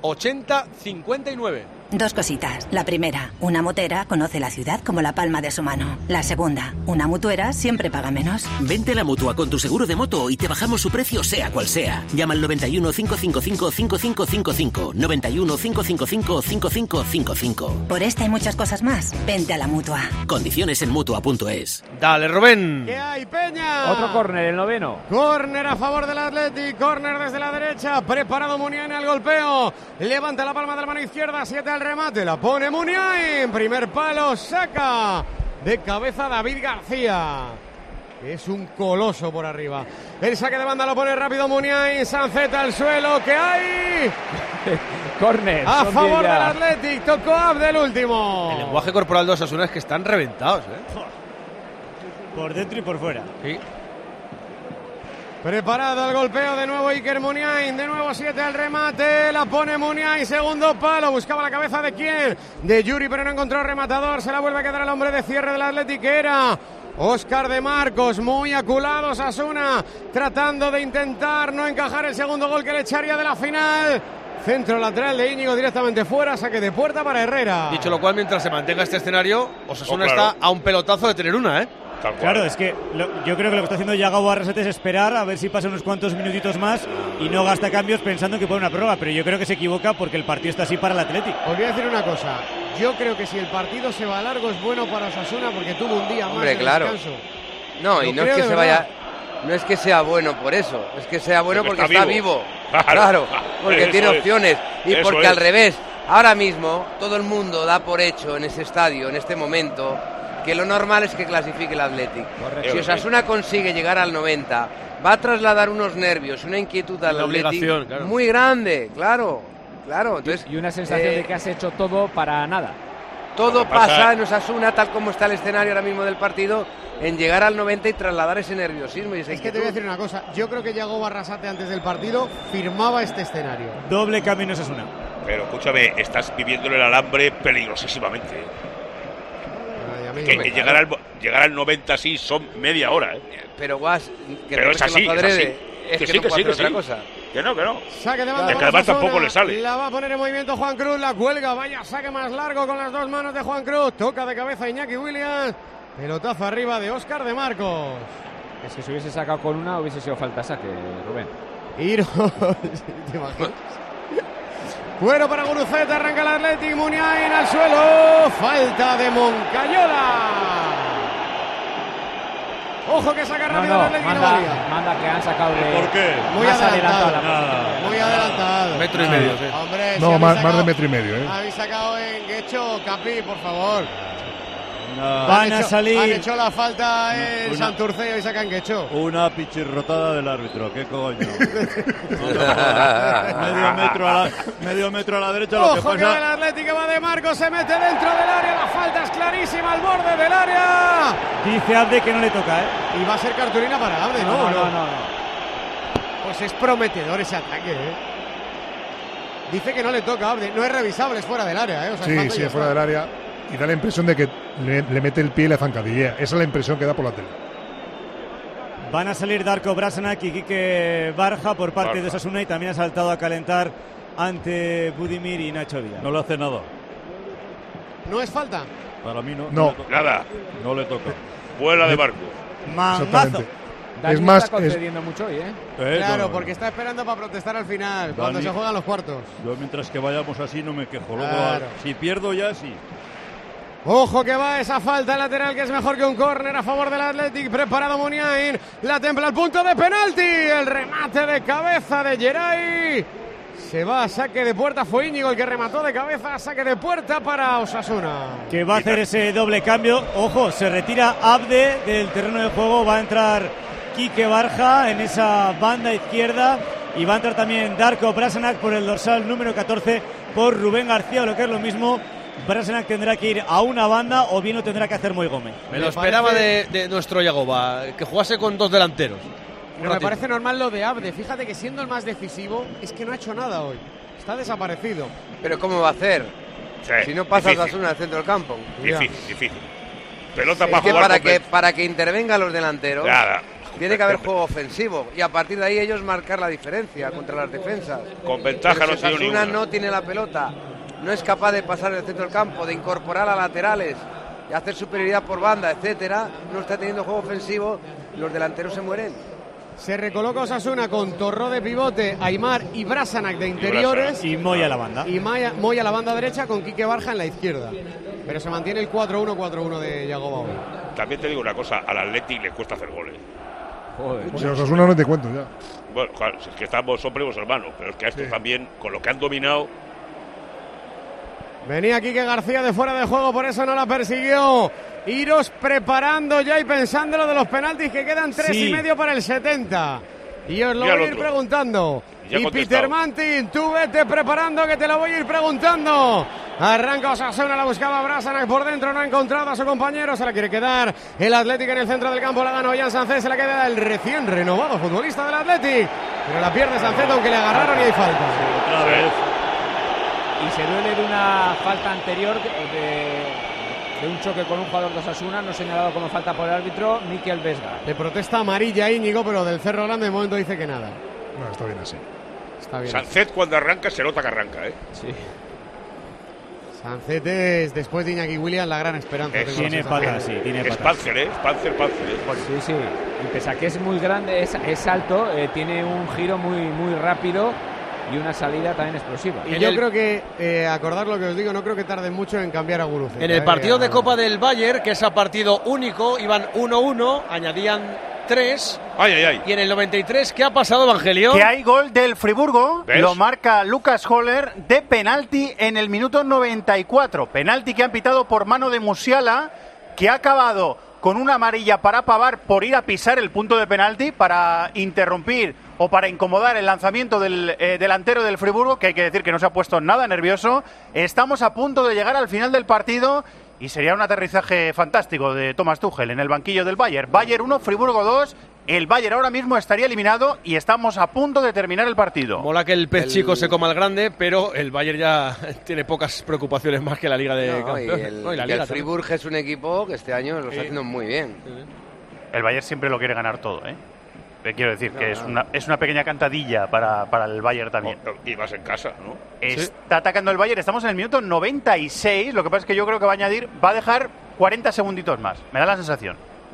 [SPEAKER 3] 80-59.
[SPEAKER 12] Dos cositas. La primera, una motera conoce la ciudad como la palma de su mano. La segunda, una mutuera siempre paga menos.
[SPEAKER 13] Vente a la Mutua con tu seguro de moto y te bajamos su precio sea cual sea. Llama al 91 555 5555. 91 555 5555.
[SPEAKER 12] Por esta y muchas cosas más, vente a la Mutua.
[SPEAKER 13] Condiciones en Mutua.es.
[SPEAKER 3] Dale, Rubén.
[SPEAKER 9] ¿Qué hay, Peña?
[SPEAKER 4] Otro córner, el noveno.
[SPEAKER 9] Córner a favor del Athletic, córner desde la derecha, preparado Muniain al golpeo. Levanta la palma de la mano izquierda, 7 al remate, la pone Muniain, primer palo, saca de cabeza David García. Es un coloso por arriba. El saque de banda lo pone rápido Muniain, Sanceta al suelo, ¿qué hay?
[SPEAKER 4] Córner.
[SPEAKER 9] A favor del Athletic, tocó Abdel último.
[SPEAKER 3] El lenguaje corporal de Osasuna es que están reventados,
[SPEAKER 5] Por dentro y por fuera.
[SPEAKER 3] Sí.
[SPEAKER 9] Preparado el golpeo de nuevo Iker Muniain, de nuevo 7 al remate, la pone Muniain, segundo palo, buscaba la cabeza de quién, de Yuri, pero no encontró rematador, se la vuelve a quedar al hombre de cierre del Athletic, que era Óscar de Marcos, muy aculado Osasuna, tratando de intentar no encajar el segundo gol que le echaría de la final. Centro lateral de Íñigo directamente fuera, saque de puerta para Herrera.
[SPEAKER 3] Dicho lo cual, mientras se mantenga este escenario, Osasuna está a un pelotazo de tener una,
[SPEAKER 5] Claro, es que yo creo que lo que está haciendo Yago Arrasate es esperar a ver si pasa unos cuantos minutitos más y no gasta cambios pensando que pone una prórroga, pero yo creo que se equivoca porque el partido está así para el Athletic.
[SPEAKER 9] Os voy a decir una cosa, yo creo que si el partido se va largo es bueno para Osasuna porque tuvo un día más de descanso.
[SPEAKER 8] No, y no es que se vaya, no es que sea bueno por eso, es que sea bueno porque está vivo. Claro, porque tiene opciones y porque al revés, ahora mismo todo el mundo da por hecho en ese estadio, en este momento, que lo normal es que clasifique el Athletic. Correcto. Si Osasuna consigue llegar al 90, va a trasladar unos nervios, una inquietud al Athletic claro. Muy grande, claro. Entonces,
[SPEAKER 4] y una sensación de que has hecho todo para nada.
[SPEAKER 8] Todo pasa en Osasuna, tal como está el escenario ahora mismo del partido, en llegar al 90 y trasladar ese nerviosismo y esa inquietud.
[SPEAKER 9] Es que te voy a decir una cosa, yo creo que Yago Arrasate antes del partido firmaba este escenario.
[SPEAKER 5] Doble camino Osasuna.
[SPEAKER 7] Pero escúchame, estás viviéndolo el alambre peligrosísimamente. Que llegar al 90 así son media hora,
[SPEAKER 8] Pero Guas,
[SPEAKER 7] pero es así,
[SPEAKER 8] es que no puede hacer otra cosa.
[SPEAKER 7] Que no.
[SPEAKER 9] Saque de banda.
[SPEAKER 7] Que además tampoco le sale.
[SPEAKER 9] La va a poner en movimiento Juan Cruz, la cuelga, vaya saque más largo con las dos manos de Juan Cruz. Toca de cabeza Iñaki Williams. Pelotazo arriba de Óscar de Marcos.
[SPEAKER 4] Es que si hubiese sacado con una hubiese sido falta saque, Rubén.
[SPEAKER 9] Iro, ¿te imaginas? Fuero para Guruceta, arranca el Athletic, Muniain al suelo, falta de Moncayola. Ojo que saca rápido el Athletic.
[SPEAKER 4] Manda que han sacado de...
[SPEAKER 6] ¿Por qué?
[SPEAKER 9] Muy adelantado. Muy adelantado.
[SPEAKER 3] Metro y medio, sí.
[SPEAKER 9] Hombre,
[SPEAKER 10] no, más de metro y medio,
[SPEAKER 9] Habéis sacado en Guecho, Capi, por favor.
[SPEAKER 5] Van a salir.
[SPEAKER 9] Han hecho la falta el Santurce y sacan Quechó.
[SPEAKER 6] Una pichirrotada del árbitro, qué coño. medio metro a la derecha.
[SPEAKER 9] Ojo
[SPEAKER 6] lo que pasa...
[SPEAKER 9] que el Atlético va de Marcos, se mete dentro del área, la falta es clarísima al borde del área.
[SPEAKER 5] Dice Abde que no le toca, ¿eh?
[SPEAKER 9] Y va a ser cartulina para Abde, ¿no?
[SPEAKER 5] No.
[SPEAKER 9] Pues es prometedor ese ataque, ¿eh? Dice que no le toca a Abde, no es revisable, es fuera del área, ¿eh? O sea,
[SPEAKER 10] sí, es fuera del área. Y da la impresión de que le mete el pie y le zancadillea. Esa es la impresión que da por la tele.
[SPEAKER 5] Van a salir Darko Brasanac y Quique Barja por parte de Osasuna y también ha saltado a calentar ante Budimir y Nacho Vidal.
[SPEAKER 6] No le hace nada.
[SPEAKER 9] ¿No es falta?
[SPEAKER 6] Para mí no.
[SPEAKER 10] No.
[SPEAKER 7] Nada.
[SPEAKER 6] No le toca.
[SPEAKER 7] Vuela de Marcos.
[SPEAKER 5] Mangazo.
[SPEAKER 1] Dani
[SPEAKER 10] Es más,
[SPEAKER 1] está concediendo mucho hoy, ¿eh?
[SPEAKER 9] Claro, porque está esperando para protestar al final, cuando se juegan los cuartos.
[SPEAKER 6] Yo mientras que vayamos así no me quejo. Luego,
[SPEAKER 9] Claro.
[SPEAKER 6] si pierdo ya sí.
[SPEAKER 9] Ojo que va esa falta lateral que es mejor que un córner a favor del Athletic. Preparado Muniain, la templa al punto de penalti. El remate de cabeza de Geray. Se va a saque de puerta, fue Íñigo el que remató de cabeza, saque de puerta para Osasuna.
[SPEAKER 5] Que va a hacer ese doble cambio. Ojo, se retira Abde del terreno de juego, va a entrar Quique Barja en esa banda izquierda y va a entrar también Darko Brasanac por el dorsal número 14 por Rubén García, o lo que es lo mismo. Brasanac tendrá que ir a una banda o bien lo tendrá que hacer Moi Gómez.
[SPEAKER 3] Me lo esperaba de nuestro Yagoba, que jugase con dos delanteros.
[SPEAKER 9] Pero me parece normal lo de Abde. Fíjate que siendo el más decisivo, es que no ha hecho nada hoy. Está desaparecido.
[SPEAKER 8] Pero ¿cómo va a hacer?
[SPEAKER 7] Sí,
[SPEAKER 8] si no pasa
[SPEAKER 7] difícil.
[SPEAKER 8] Osasuna al centro del campo.
[SPEAKER 7] Difícil. Pelota
[SPEAKER 8] Es
[SPEAKER 7] para
[SPEAKER 8] que
[SPEAKER 7] jugar.
[SPEAKER 8] para que intervengan los delanteros,
[SPEAKER 7] Nada.
[SPEAKER 8] tiene que haber juego ofensivo. Y a partir de ahí ellos marcar la diferencia contra las defensas.
[SPEAKER 7] Con ventaja
[SPEAKER 8] Pero
[SPEAKER 7] no
[SPEAKER 8] si
[SPEAKER 7] tiene
[SPEAKER 8] Osasuna
[SPEAKER 7] ninguna.
[SPEAKER 8] no tiene la pelota, no es capaz de pasar el centro del campo, de incorporar a laterales, de hacer superioridad por banda, etcétera, no está teniendo juego ofensivo, los delanteros se mueren.
[SPEAKER 9] Se recoloca Osasuna con Torró de pivote, Aimar y Brasanac de interiores.
[SPEAKER 5] Y Moy a la banda.
[SPEAKER 9] Y Moy a la banda derecha con Quique Barja en la izquierda. Pero se mantiene el 4-1-4-1 de Yagoba hoy.
[SPEAKER 7] También te digo una cosa, al Athletic le cuesta hacer goles.
[SPEAKER 10] Si Osasuna no te cuento ya.
[SPEAKER 7] Bueno, claro, si es que son primos hermanos, pero es que a estos también, con lo que han dominado.
[SPEAKER 9] Venía Quique García de fuera de juego, por eso no la persiguió. Iros preparando ya y pensando lo de los penaltis, que quedan 3,5 para el 70. Y os lo voy a ir preguntando. Y Peter Mantin, tú vete preparando que te lo voy a ir preguntando. Arranca Osasuna, la buscaba Brasanac por dentro, no ha encontrado a su compañero, se la quiere quedar el Athletic en el centro del campo, la gana Ollán Sánchez, se la queda el recién renovado futbolista del Athletic. Pero la pierde Sánchez, aunque le agarraron y hay falta.
[SPEAKER 6] Otra vez.
[SPEAKER 4] Y se duele de una falta anterior de un choque con un jugador de Osasuna, no señalado como falta por el árbitro, Mikel Vesga.
[SPEAKER 9] Le protesta amarilla a Íñigo, pero del Cerro Grande de momento dice que nada.
[SPEAKER 10] No, está bien así.
[SPEAKER 9] Está bien.
[SPEAKER 7] Sánchez cuando arranca se nota que arranca, ¿eh?
[SPEAKER 4] Sí.
[SPEAKER 9] Sánchez es, después de Iñaki Williams, la gran esperanza.
[SPEAKER 5] Tiene patas, sí, tiene patas.
[SPEAKER 7] Panzer, ¿eh? Panzer.
[SPEAKER 4] Sí. Y pese a que es muy grande, es alto, tiene un giro muy rápido y una salida también explosiva.
[SPEAKER 9] Y yo creo que, acordar lo que os digo, no creo que tarden mucho en cambiar a Guruceta.
[SPEAKER 3] En el partido de Copa del Bayern, que es a partido único, iban 1-1, añadían 3. Y en el 93, ¿qué ha pasado, Evangelio?
[SPEAKER 2] Que hay gol del Friburgo,
[SPEAKER 3] ¿Ves?
[SPEAKER 2] lo marca Lucas Holler de penalti en el minuto 94. Penalti que han pitado por mano de Musiala, que ha acabado con una amarilla para Pavard por ir a pisar el punto de penalti, para interrumpir o para incomodar el lanzamiento del delantero del Friburgo, que hay que decir que no se ha puesto nada nervioso. Estamos a punto de llegar al final del partido y sería un aterrizaje fantástico de Thomas Tuchel en el banquillo del Bayern. Bayern 1, Friburgo 2. El Bayern ahora mismo estaría eliminado y estamos a punto de terminar el partido.
[SPEAKER 3] Mola que el pez chico se coma al grande, pero el Bayern ya tiene pocas preocupaciones más que la Liga de Campeones.
[SPEAKER 8] Y el Friburgo es un equipo que este año lo está haciendo muy bien.
[SPEAKER 2] El Bayern siempre lo quiere ganar todo, ¿eh? Quiero decir que es una pequeña cantadilla para el Bayern también.
[SPEAKER 7] Y vas en casa, ¿no?
[SPEAKER 2] Está atacando el Bayern, estamos en el minuto 96, lo que pasa es que yo creo que va a dejar 40 segunditos más, me da la sensación.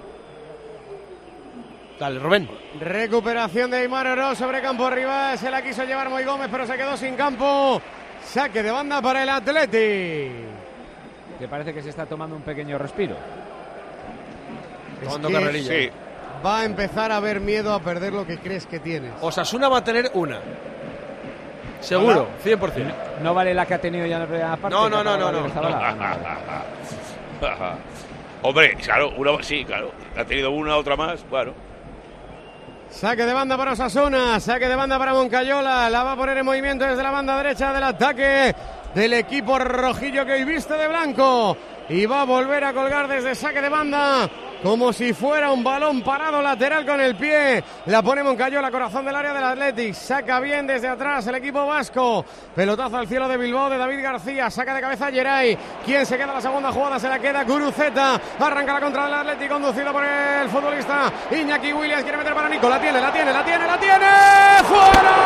[SPEAKER 3] Dale, Rubén.
[SPEAKER 9] Recuperación de Aimar Oro sobre campo rival, se la quiso llevar Moi Gómez, pero se quedó sin campo. Saque de banda para el Athletic.
[SPEAKER 4] Que parece que se está tomando un pequeño respiro.
[SPEAKER 3] Tomando carrerilla.
[SPEAKER 9] Sí. Va a empezar a haber miedo a perder lo que crees que tienes.
[SPEAKER 3] Osasuna va a tener una. Seguro, 100%.
[SPEAKER 4] No vale la que ha tenido ya en la primera parte.
[SPEAKER 3] No.
[SPEAKER 7] Hombre, claro, sí, claro. Ha tenido una, otra más, bueno.
[SPEAKER 9] Saque de banda para Osasuna, saque de banda para Moncayola, la va a poner en movimiento desde la banda derecha del ataque del equipo rojillo que hoy viste de blanco y va a volver a colgar desde saque de banda como si fuera un balón parado lateral con el pie. La pone Moncayola, corazón del área del Athletic. Saca bien desde atrás el equipo vasco. Pelotazo al cielo de Bilbao de David García. Saca de cabeza Geray. ¿Quién se queda la segunda jugada? Se la queda Guruceta. Arranca la contra del Athletic conducido por el futbolista Iñaki Williams. Quiere meter para Nico. La tiene. ¡Fuera!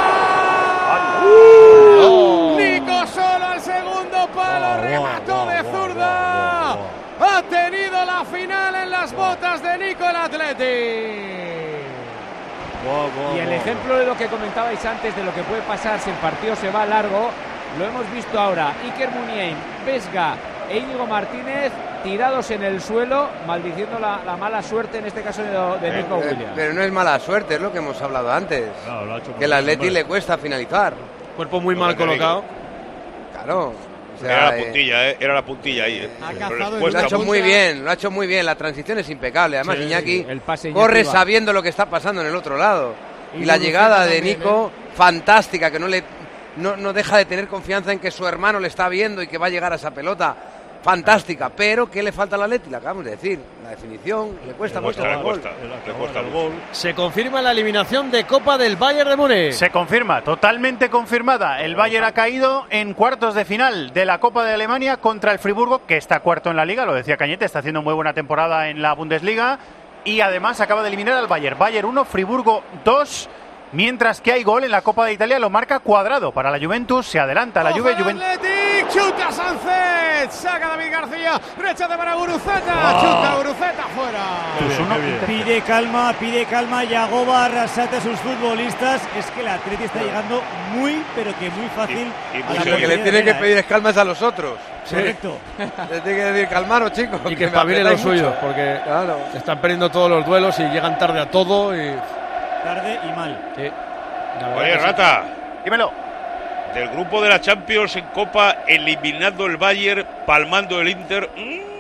[SPEAKER 9] Nico solo al segundo palo. Remató de zurda. Ha tenido la final en las botas de Nico el Athletic.
[SPEAKER 4] Y el ejemplo de lo que comentabais antes de lo que puede pasar si el partido se va largo, lo hemos visto ahora. Iker Muniain, Vesga e Íñigo Martínez tirados en el suelo, maldiciendo la mala suerte en este caso de Nico Williams.
[SPEAKER 8] Pero no es mala suerte, es lo que hemos hablado antes. Claro, que el Athletic le cuesta finalizar.
[SPEAKER 3] Cuerpo muy mal colocado.
[SPEAKER 8] Claro. O sea,
[SPEAKER 7] era la puntilla ahí.
[SPEAKER 8] Lo ha hecho muy bien, la transición es impecable. Además, Iñaki corre sabiendo lo que está pasando en el otro lado. Y la llegada de Nico, fantástica, que no deja de tener confianza en que su hermano le está viendo y que va a llegar a esa pelota. Fantástica, pero ¿qué le falta al Atleti? Lo acabamos de decir, la definición, le cuesta mucho el gol.
[SPEAKER 3] Se confirma la eliminación de Copa del Bayern de Múnich.
[SPEAKER 2] Se confirma, totalmente confirmada. El Bayern ha caído en cuartos de final de la Copa de Alemania contra el Friburgo, que está cuarto en la Liga, lo decía Cañete, está haciendo muy buena temporada en la Bundesliga y además acaba de eliminar al Bayern. Bayern 1, Friburgo 2. Mientras que hay gol en la Copa de Italia, lo marca Cuadrado para la Juventus, se adelanta la Juve.
[SPEAKER 9] Athletic, chuta Sánchez, saca David García, rechaza para Guruceta, chuta Guruceta fuera.
[SPEAKER 5] Pide calma, Yagoba arrasate a sus futbolistas. Es que el Atleti está llegando muy, pero que muy fácil.
[SPEAKER 8] Lo que le tiene que pedir es calmas a los otros.
[SPEAKER 5] Correcto.
[SPEAKER 8] Le tiene que decir, calmaros, chicos.
[SPEAKER 3] Y que espabilen los suyos, porque están perdiendo todos los duelos y llegan tarde a todo y...
[SPEAKER 5] Tarde y mal.
[SPEAKER 3] Sí.
[SPEAKER 7] Oye, Rata.
[SPEAKER 2] Dímelo.
[SPEAKER 7] Del grupo de la Champions en Copa, eliminando el Bayern, palmando el Inter.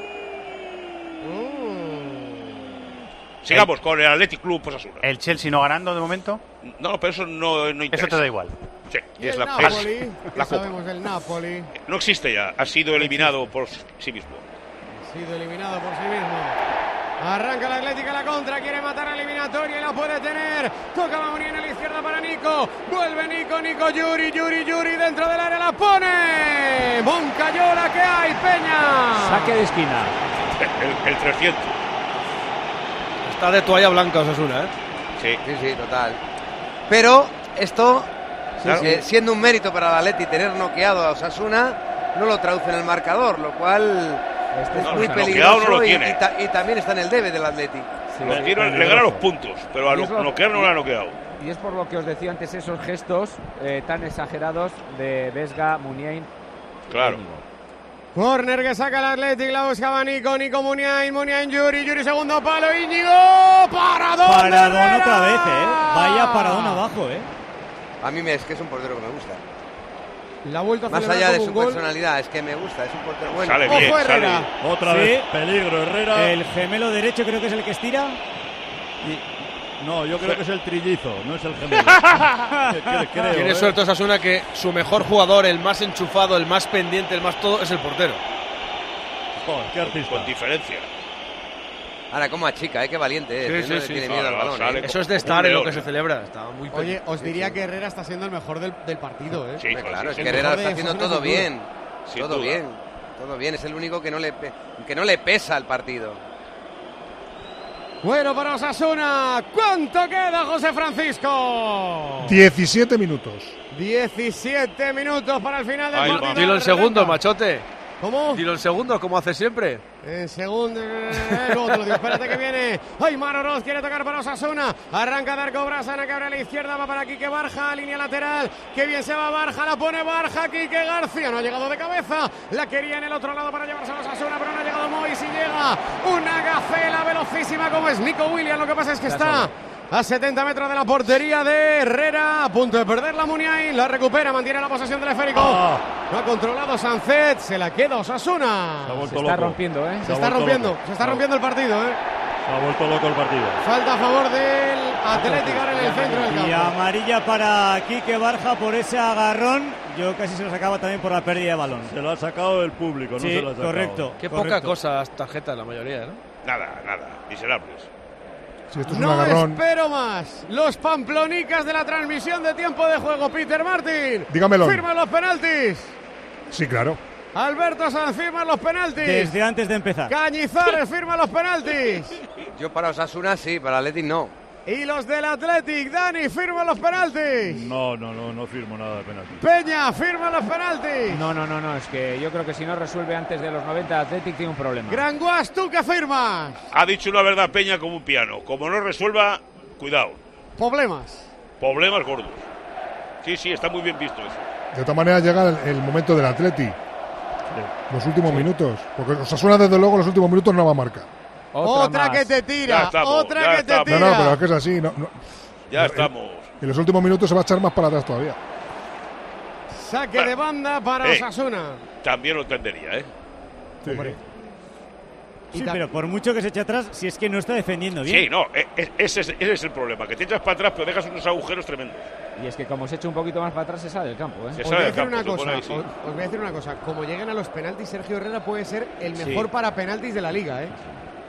[SPEAKER 7] Sigamos con el Athletic Club Osasuna.
[SPEAKER 2] ¿El Chelsea no ganando de momento?
[SPEAKER 7] No, pero eso no interesa.
[SPEAKER 2] Eso te da igual.
[SPEAKER 7] Sí,
[SPEAKER 9] y es la Napoli, ¿qué sabemos del Napoli?
[SPEAKER 7] No existe ya, ha sido eliminado por sí mismo.
[SPEAKER 9] Arranca la Atlética a la contra, quiere matar a la eliminatoria y la puede tener. Toca Mamonía en la izquierda para Nico. Vuelve Nico, Yuri dentro del área, la pone. Moncayola, ¿qué hay, Peña?
[SPEAKER 4] Saque de esquina.
[SPEAKER 7] El 300.
[SPEAKER 3] Está de toalla blanca Osasuna,
[SPEAKER 8] Sí, total. Pero esto, siendo un mérito para el Atleti tener noqueado a Osasuna, no lo traduce en el marcador, lo cual... es muy peligroso
[SPEAKER 7] no lo tiene.
[SPEAKER 8] Y también está en el debe del Athletic.
[SPEAKER 7] Le gana los puntos, pero a noquear no lo ha noqueado.
[SPEAKER 4] Y es por lo que os decía antes, esos gestos tan exagerados de Vesga, Muniain.
[SPEAKER 7] Claro.
[SPEAKER 9] Corner que saca el Athletic, la buscaba Nico Muniain, Yuri, segundo palo, Íñigo, Paradón
[SPEAKER 5] otra vez, vaya Paradón abajo,
[SPEAKER 8] A mí es que es un portero que me gusta.
[SPEAKER 9] La vuelta a
[SPEAKER 8] más allá de su personalidad, es que me gusta, es un portero bueno.
[SPEAKER 7] Sale bien,
[SPEAKER 10] Herrera. Otra vez, peligro Herrera.
[SPEAKER 5] El gemelo derecho creo que es el que estira.
[SPEAKER 10] No, yo creo que es el trillizo, no es el gemelo.
[SPEAKER 3] Tiene suerte Osasuna que su mejor jugador, el más enchufado, el más pendiente, el más todo, es el portero.
[SPEAKER 10] Joder, qué artista.
[SPEAKER 7] Con diferencia.
[SPEAKER 8] Ahora, como achica, qué valiente es.
[SPEAKER 3] Sí.
[SPEAKER 8] Tiene miedo al balón.
[SPEAKER 3] Eso es de estar en lo que se celebra. Está muy
[SPEAKER 9] Oye, os diría que Herrera está siendo el mejor del partido,
[SPEAKER 8] Sí, claro, es que Herrera está haciendo todo bien. Todo bien. Es el único que no le pesa al partido.
[SPEAKER 9] Bueno para Osasuna. ¿Cuánto queda, José Francisco?
[SPEAKER 10] 17 minutos.
[SPEAKER 9] 17 minutos para el final del partido.
[SPEAKER 3] Dilo en segundos, machote.
[SPEAKER 9] ¿Cómo?
[SPEAKER 3] Dilo en segundos, como hace siempre.
[SPEAKER 9] En segundo, luego te lo digo. Espérate que viene. Aymar Oroz quiere tocar para Osasuna. Arranca Darko Brasana, que abre a la izquierda, va para Quique Barja, línea lateral. Qué bien se va Barja, la pone Barja. Quique García no ha llegado de cabeza. La quería en el otro lado para llevarse a Osasuna, pero no ha llegado Mois y llega una gacela velocísima como es Nico Williams. Lo que pasa es que está A 70 metros de la portería de Herrera, a punto de perder la Muniain, la recupera, mantiene la posesión del esférico. No ha controlado Sancet, se la queda Osasuna.
[SPEAKER 4] Se está rompiendo, ¿eh?
[SPEAKER 9] Se está rompiendo el partido, ¿eh?
[SPEAKER 6] Se ha vuelto loco el partido.
[SPEAKER 9] Falta a favor del Atlético ahora en el centro del campo.
[SPEAKER 5] Y amarilla para Quique Barja por ese agarrón. Yo casi se lo sacaba también por la pérdida de balón.
[SPEAKER 6] Se lo ha sacado el público, no
[SPEAKER 5] sí,
[SPEAKER 6] se lo ha sacado.
[SPEAKER 5] Correcto.
[SPEAKER 3] Qué poca cosa las tarjetas, la mayoría, ¿no?
[SPEAKER 7] Nada, miserables.
[SPEAKER 10] Si esto es
[SPEAKER 9] No
[SPEAKER 10] un agarrón.
[SPEAKER 9] espero más. Los pamplonicas de la transmisión de tiempo de juego. Peter Martin.
[SPEAKER 10] Dígamelo.
[SPEAKER 9] Firman los penaltis.
[SPEAKER 10] Sí, claro.
[SPEAKER 9] Alberto Sanz firma los penaltis.
[SPEAKER 5] Desde antes de empezar.
[SPEAKER 9] Cañizares firma los penaltis.
[SPEAKER 8] Yo para Osasuna sí, para Athletic no.
[SPEAKER 9] Y los del Athletic, Dani, firman los penaltis.
[SPEAKER 6] No firmo nada de penalti.
[SPEAKER 9] Peña, firma los penaltis.
[SPEAKER 4] No, es que yo creo que si no resuelve antes de los 90, Athletic tiene un problema.
[SPEAKER 9] Granguas, ¿tú qué firmas?
[SPEAKER 7] Ha dicho una verdad Peña como un piano. Como no resuelva, cuidado.
[SPEAKER 9] Problemas
[SPEAKER 7] gordos. Sí, está muy bien visto eso.
[SPEAKER 10] De otra manera llega el momento del Athletic. Los últimos minutos. Porque Osasuna, desde luego, los últimos minutos no va a marcar.
[SPEAKER 9] Otra que te tira. Otra que te tira.
[SPEAKER 10] No, pero es que es así.
[SPEAKER 7] Ya estamos.
[SPEAKER 10] En los últimos minutos se va a echar más para atrás todavía.
[SPEAKER 9] Saque de banda para Osasuna.
[SPEAKER 7] También lo entendería, ¿eh?
[SPEAKER 10] Sí.
[SPEAKER 9] Hombre.
[SPEAKER 5] Sí, pero por mucho que se eche atrás, si es que no está defendiendo bien.
[SPEAKER 7] Sí, no, ese es el problema, que te echas para atrás pero dejas unos agujeros tremendos.
[SPEAKER 4] Y es que como se echa un poquito más para atrás se sale del campo, ¿eh?
[SPEAKER 9] Os voy a decir una cosa, como lleguen a los penaltis, Sergio Herrera puede ser el mejor para penaltis de la liga, ¿eh?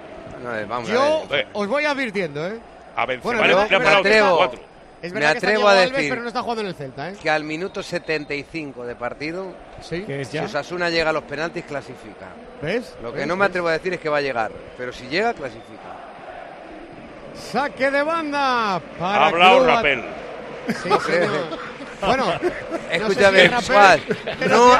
[SPEAKER 9] Yo os voy advirtiendo, ¿eh?
[SPEAKER 7] A vencer,
[SPEAKER 9] Es verdad que está Diego Alves, pero no está jugando en el Celta, ¿eh?
[SPEAKER 8] Que al minuto 75 de partido,
[SPEAKER 9] ¿sí?
[SPEAKER 8] Si Osasuna llega a los penaltis, clasifica.
[SPEAKER 9] ¿Ves?
[SPEAKER 8] Lo que no me atrevo a decir es que va a llegar, pero si llega, clasifica.
[SPEAKER 9] Saque de banda para
[SPEAKER 7] Hablado Rapel.
[SPEAKER 9] Sí, bueno,
[SPEAKER 8] escúchame,
[SPEAKER 9] no sé si
[SPEAKER 8] no,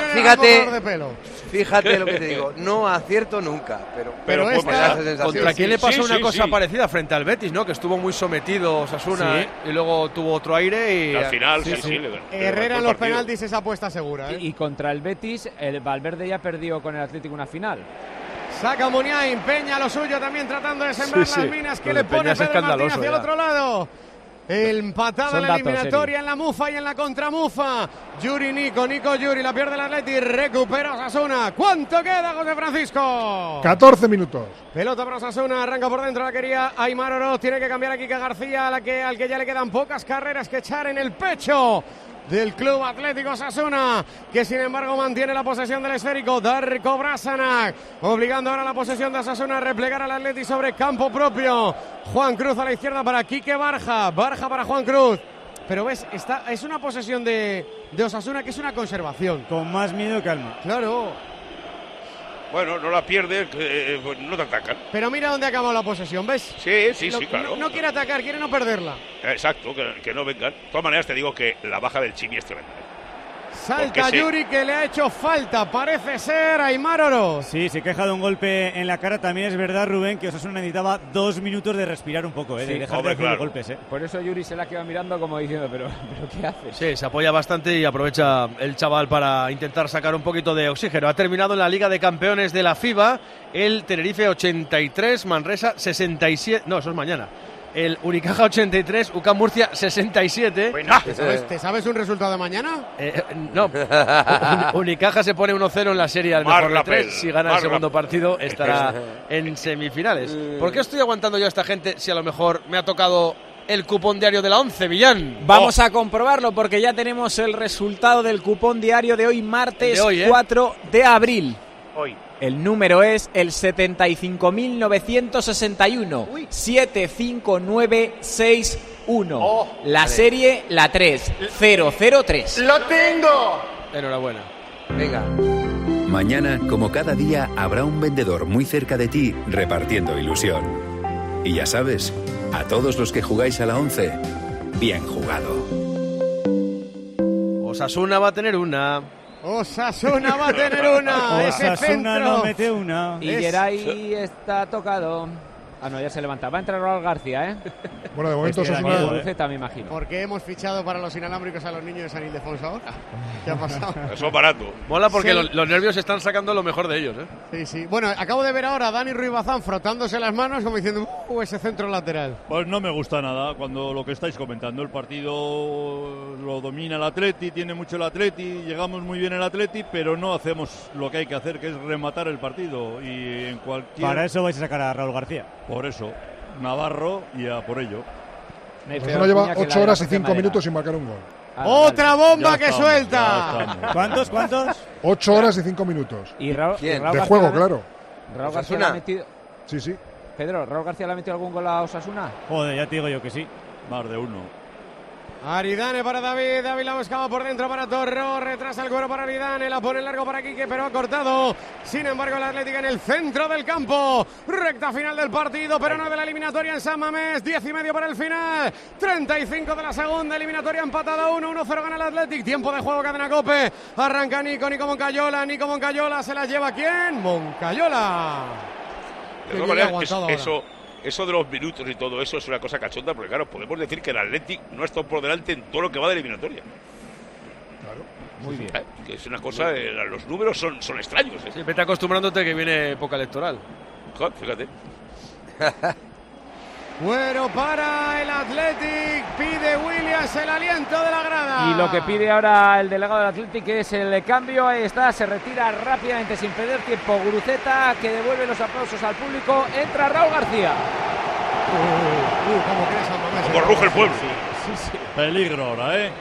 [SPEAKER 8] fíjate lo que te digo, no acierto nunca, pero
[SPEAKER 3] ¿contra quién le pasó una cosa parecida frente al Betis, no? Que estuvo muy sometido Osasuna, y luego tuvo otro aire y
[SPEAKER 7] al final
[SPEAKER 9] Herrera en los penaltis es apuesta segura, ¿eh?
[SPEAKER 4] Y contra el Betis, el Valverde ya perdió con el Atlético una final.
[SPEAKER 9] Saca Muniain, Peña lo suyo también tratando de sembrar las minas que le pone Pedro Martín hacia el otro lado. Empatada en la eliminatoria, en la mufa y en la contramufa. Nico Yuri, la pierde el Atleti, recupera Osasuna. ¿Cuánto queda, José Francisco?
[SPEAKER 10] 14 minutos.
[SPEAKER 9] Pelota para Osasuna, arranca por dentro, la quería Aimar Oroz, tiene que cambiar a Quique García, al que ya le quedan pocas carreras que echar en el pecho del Club Atlético Osasuna, que sin embargo mantiene la posesión del esférico. Darko Brasanac, obligando ahora la posesión de Osasuna a replegar al Atleti sobre campo propio. Juan Cruz a la izquierda para Quique Barja para Juan Cruz. Pero ves, es una posesión de Osasuna que es una conservación.
[SPEAKER 5] Con más miedo y calma.
[SPEAKER 9] Claro.
[SPEAKER 7] Bueno, no la pierdes, no te atacan.
[SPEAKER 9] Pero mira dónde ha acabado la posesión, ¿ves?
[SPEAKER 7] Sí, claro.
[SPEAKER 9] No quiere atacar, quiere no perderla.
[SPEAKER 7] Exacto, que no vengan. De todas maneras te digo que la baja del Chimi es tremenda.
[SPEAKER 9] Salta Yuri, que le ha hecho falta, parece ser Aimar Oroz.
[SPEAKER 5] Sí, se queja de un golpe en la cara. También es verdad, Rubén, que Osasuna necesitaba 2 minutos de respirar un poco, de dejar de hacer golpes.
[SPEAKER 4] Por eso Yuri se la queda mirando como diciendo, pero ¿qué hace?
[SPEAKER 3] Sí, se apoya bastante y aprovecha el chaval para intentar sacar un poquito de oxígeno. Ha terminado en la Liga de Campeones de la FIBA el Tenerife 83, Manresa 67. No, eso es mañana. El Unicaja 83, UCAM Murcia 67.
[SPEAKER 9] Bueno, ¿Te sabes un resultado de mañana?
[SPEAKER 3] No. Unicaja se pone 1-0 en la serie al mejor de 3. Si gana el segundo partido, estará en semifinales. ¿Por qué estoy aguantando yo a esta gente si a lo mejor me ha tocado el cupón diario de la 11, Millán?
[SPEAKER 4] Vamos a comprobarlo porque ya tenemos el resultado del cupón diario de hoy, martes 4 de abril.
[SPEAKER 2] Hoy.
[SPEAKER 4] El número es el 75.961. 75961. La serie, la 3. 003.
[SPEAKER 1] ¡Lo tengo!
[SPEAKER 3] Enhorabuena.
[SPEAKER 8] Venga.
[SPEAKER 14] Mañana, como cada día, habrá un vendedor muy cerca de ti repartiendo ilusión. Y ya sabes, a todos los que jugáis a la 11, bien jugado.
[SPEAKER 3] Osasuna va a tener una.
[SPEAKER 9] Osasuna va a tener una. Ese
[SPEAKER 5] Osasuna
[SPEAKER 9] centro.
[SPEAKER 5] no mete una.
[SPEAKER 4] Y Geray está tocado. Ah, no, ya se levanta. Va a entrar Raúl García, ¿eh?
[SPEAKER 10] Bueno, de momento
[SPEAKER 4] es
[SPEAKER 10] Osasuna...
[SPEAKER 4] Guruceta, me imagino.
[SPEAKER 9] ¿Por qué hemos fichado para los inalámbricos a los niños de San Ildefonso ahora? ¿Qué ha pasado?
[SPEAKER 7] Eso es barato.
[SPEAKER 3] Mola porque
[SPEAKER 9] Sí.
[SPEAKER 3] los nervios están sacando lo mejor de ellos, ¿eh?
[SPEAKER 9] Sí, sí. Bueno, acabo de ver ahora a Dani Ruiz Bazán frotándose las manos como diciendo ese centro lateral.
[SPEAKER 6] Pues no me gusta nada cuando lo que estáis comentando, el partido lo domina el Atleti, tiene mucho el Atleti, llegamos muy bien el Atleti, pero no hacemos lo que hay que hacer, que es rematar el partido. Y en cualquier...
[SPEAKER 5] Para eso vais a sacar a Raúl García.
[SPEAKER 6] Por eso, Navarro y a por ello.
[SPEAKER 10] Osasuna lleva 8 horas y 5 minutos sin marcar un gol.
[SPEAKER 9] ¡Otra bomba
[SPEAKER 6] Ya
[SPEAKER 9] que
[SPEAKER 6] estamos,
[SPEAKER 9] suelta!
[SPEAKER 5] ¿Cuántos?
[SPEAKER 10] 8 horas y 5 minutos.
[SPEAKER 4] Y Raúl,
[SPEAKER 8] ¿Quién?
[SPEAKER 4] y Raúl
[SPEAKER 10] De
[SPEAKER 4] García
[SPEAKER 10] juego,
[SPEAKER 4] le ha-
[SPEAKER 10] claro.
[SPEAKER 4] Raúl García
[SPEAKER 8] Osasuna.
[SPEAKER 4] le ha metido...
[SPEAKER 10] Sí, sí.
[SPEAKER 4] Pedro, ¿Raúl García le ha metido algún gol a Osasuna?
[SPEAKER 5] Joder, ya te digo yo que sí.
[SPEAKER 6] Más de uno.
[SPEAKER 9] Aridane para David, David la buscaba por dentro para Torro, retrasa el cuero para Aridane, la pone largo para Quique, pero ha cortado. Sin embargo, el Atlético en el centro del campo, recta final del partido, pero no de la eliminatoria en San Mamés, 10:30 para el final, 35 de la segunda, eliminatoria empatada 1-1-0 gana el Atlético, tiempo de juego, cadena Cope, arranca Nico Moncayola, se la lleva ¿quién? Moncayola.
[SPEAKER 7] De todas maneras, eso de los minutos y todo eso es una cosa cachonda, porque claro, podemos decir que el Athletic no está por delante en todo lo que va de eliminatoria.
[SPEAKER 10] Claro.
[SPEAKER 4] Muy bien.
[SPEAKER 7] Que es una cosa, los números son extraños.
[SPEAKER 3] Sí, vete acostumbrándote que viene época electoral.
[SPEAKER 7] Joder, fíjate.
[SPEAKER 9] Cuero para el Athletic, pide Williams el aliento de la grada.
[SPEAKER 4] Y lo que pide ahora el delegado del Athletic es el cambio. Ahí está, se retira rápidamente sin perder tiempo Guruceta, que devuelve los aplausos al público. Entra Raúl García.
[SPEAKER 9] Como crees, San Mamés,
[SPEAKER 7] Como ruge el pueblo.
[SPEAKER 4] Sí.
[SPEAKER 6] Peligro ahora, ¿eh?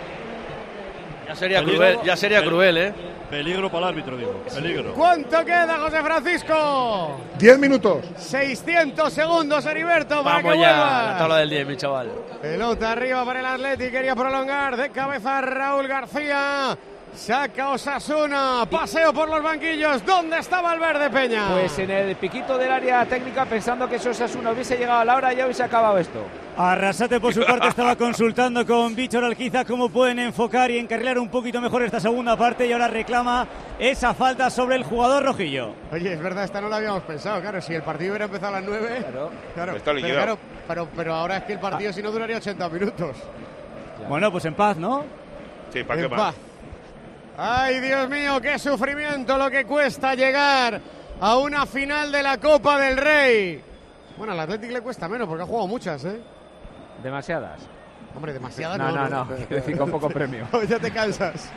[SPEAKER 3] Ya sería cruel, ¿eh?
[SPEAKER 6] Peligro para el árbitro, digo. Peligro.
[SPEAKER 9] ¿Cuánto queda, José Francisco?
[SPEAKER 10] 10 minutos.
[SPEAKER 9] 600 segundos, Heriberto, para
[SPEAKER 3] Vamos
[SPEAKER 9] que
[SPEAKER 3] ya,
[SPEAKER 9] vuelva.
[SPEAKER 3] la tabla del 10, mi chaval.
[SPEAKER 9] Pelota arriba para el Athletic, quería prolongar de cabeza Raúl García. Saca Osasuna, paseo por los banquillos. ¿Dónde estaba el Verde Peña?
[SPEAKER 4] Pues en el piquito del área técnica, pensando que si Osasuna hubiese llegado a la hora, ya hubiese acabado esto.
[SPEAKER 5] Arrasate, por su parte, estaba consultando con Víctor Alquiza cómo pueden enfocar y encarrilar un poquito mejor esta segunda parte, y ahora reclama esa falta sobre el jugador rojillo.
[SPEAKER 9] Oye, es verdad, esta no la habíamos pensado. Claro, si el partido hubiera empezado a las 9. Claro,
[SPEAKER 7] Está liquidado.
[SPEAKER 9] pero ahora es que el partido, si no, duraría 80 minutos.
[SPEAKER 5] Bueno, pues en paz, ¿no?
[SPEAKER 7] Sí, ¿para
[SPEAKER 9] En
[SPEAKER 7] qué
[SPEAKER 9] paz.
[SPEAKER 7] más?
[SPEAKER 9] Ay, Dios mío, qué sufrimiento lo que cuesta llegar a una final de la Copa del Rey. Bueno, al Atlético le cuesta menos porque ha jugado muchas, ¿eh?
[SPEAKER 4] Demasiadas.
[SPEAKER 9] Hombre, demasiadas
[SPEAKER 4] No. Quiero decir, con poco premio.
[SPEAKER 9] Ya te cansas.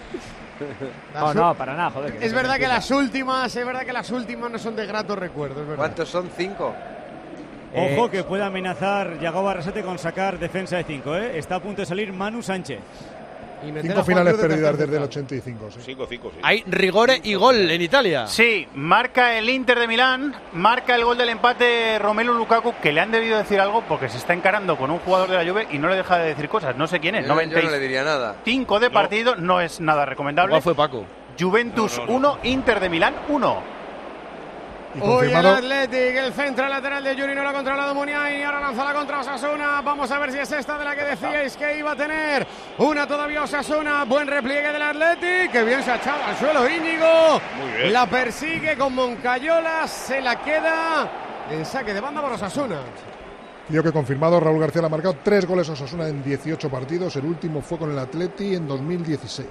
[SPEAKER 4] No, para nada, joder.
[SPEAKER 9] Es verdad que las últimas no son de grato recuerdo, es verdad.
[SPEAKER 8] ¿Cuántos son? 5.
[SPEAKER 5] Ojo que puede amenazar Yagoba Arrasate con sacar defensa de 5, ¿eh? Está a punto de salir Manu Sánchez.
[SPEAKER 10] 5 finales perdidas desde el 85. Sí.
[SPEAKER 7] 5, sí.
[SPEAKER 3] Hay rigore y gol en Italia.
[SPEAKER 2] Sí, marca el Inter de Milán, marca el gol del empate Romelu Lukaku, que le han debido decir algo porque se está encarando con un jugador de la Juve y no le deja de decir cosas. No sé quién es.
[SPEAKER 8] Yo no le diría nada.
[SPEAKER 2] 5 de partido, no es nada recomendable.
[SPEAKER 3] Igual fue Paco.
[SPEAKER 2] Juventus 1, Inter de Milán 1.
[SPEAKER 9] Hoy el Athletic, el centro lateral de Yuri no lo ha controlado Muniain, ahora lanza la contra Osasuna. Vamos a ver si es esta de la que decíais que iba a tener una todavía Osasuna. Buen repliegue del Athletic, que bien se ha echado al suelo Íñigo.
[SPEAKER 7] Muy bien.
[SPEAKER 9] La persigue con Moncayola, se la queda en saque de banda por Osasuna.
[SPEAKER 10] Creo que confirmado, Raúl García le ha marcado 3 goles a Osasuna en 18 partidos. El último fue con el Atleti en 2016.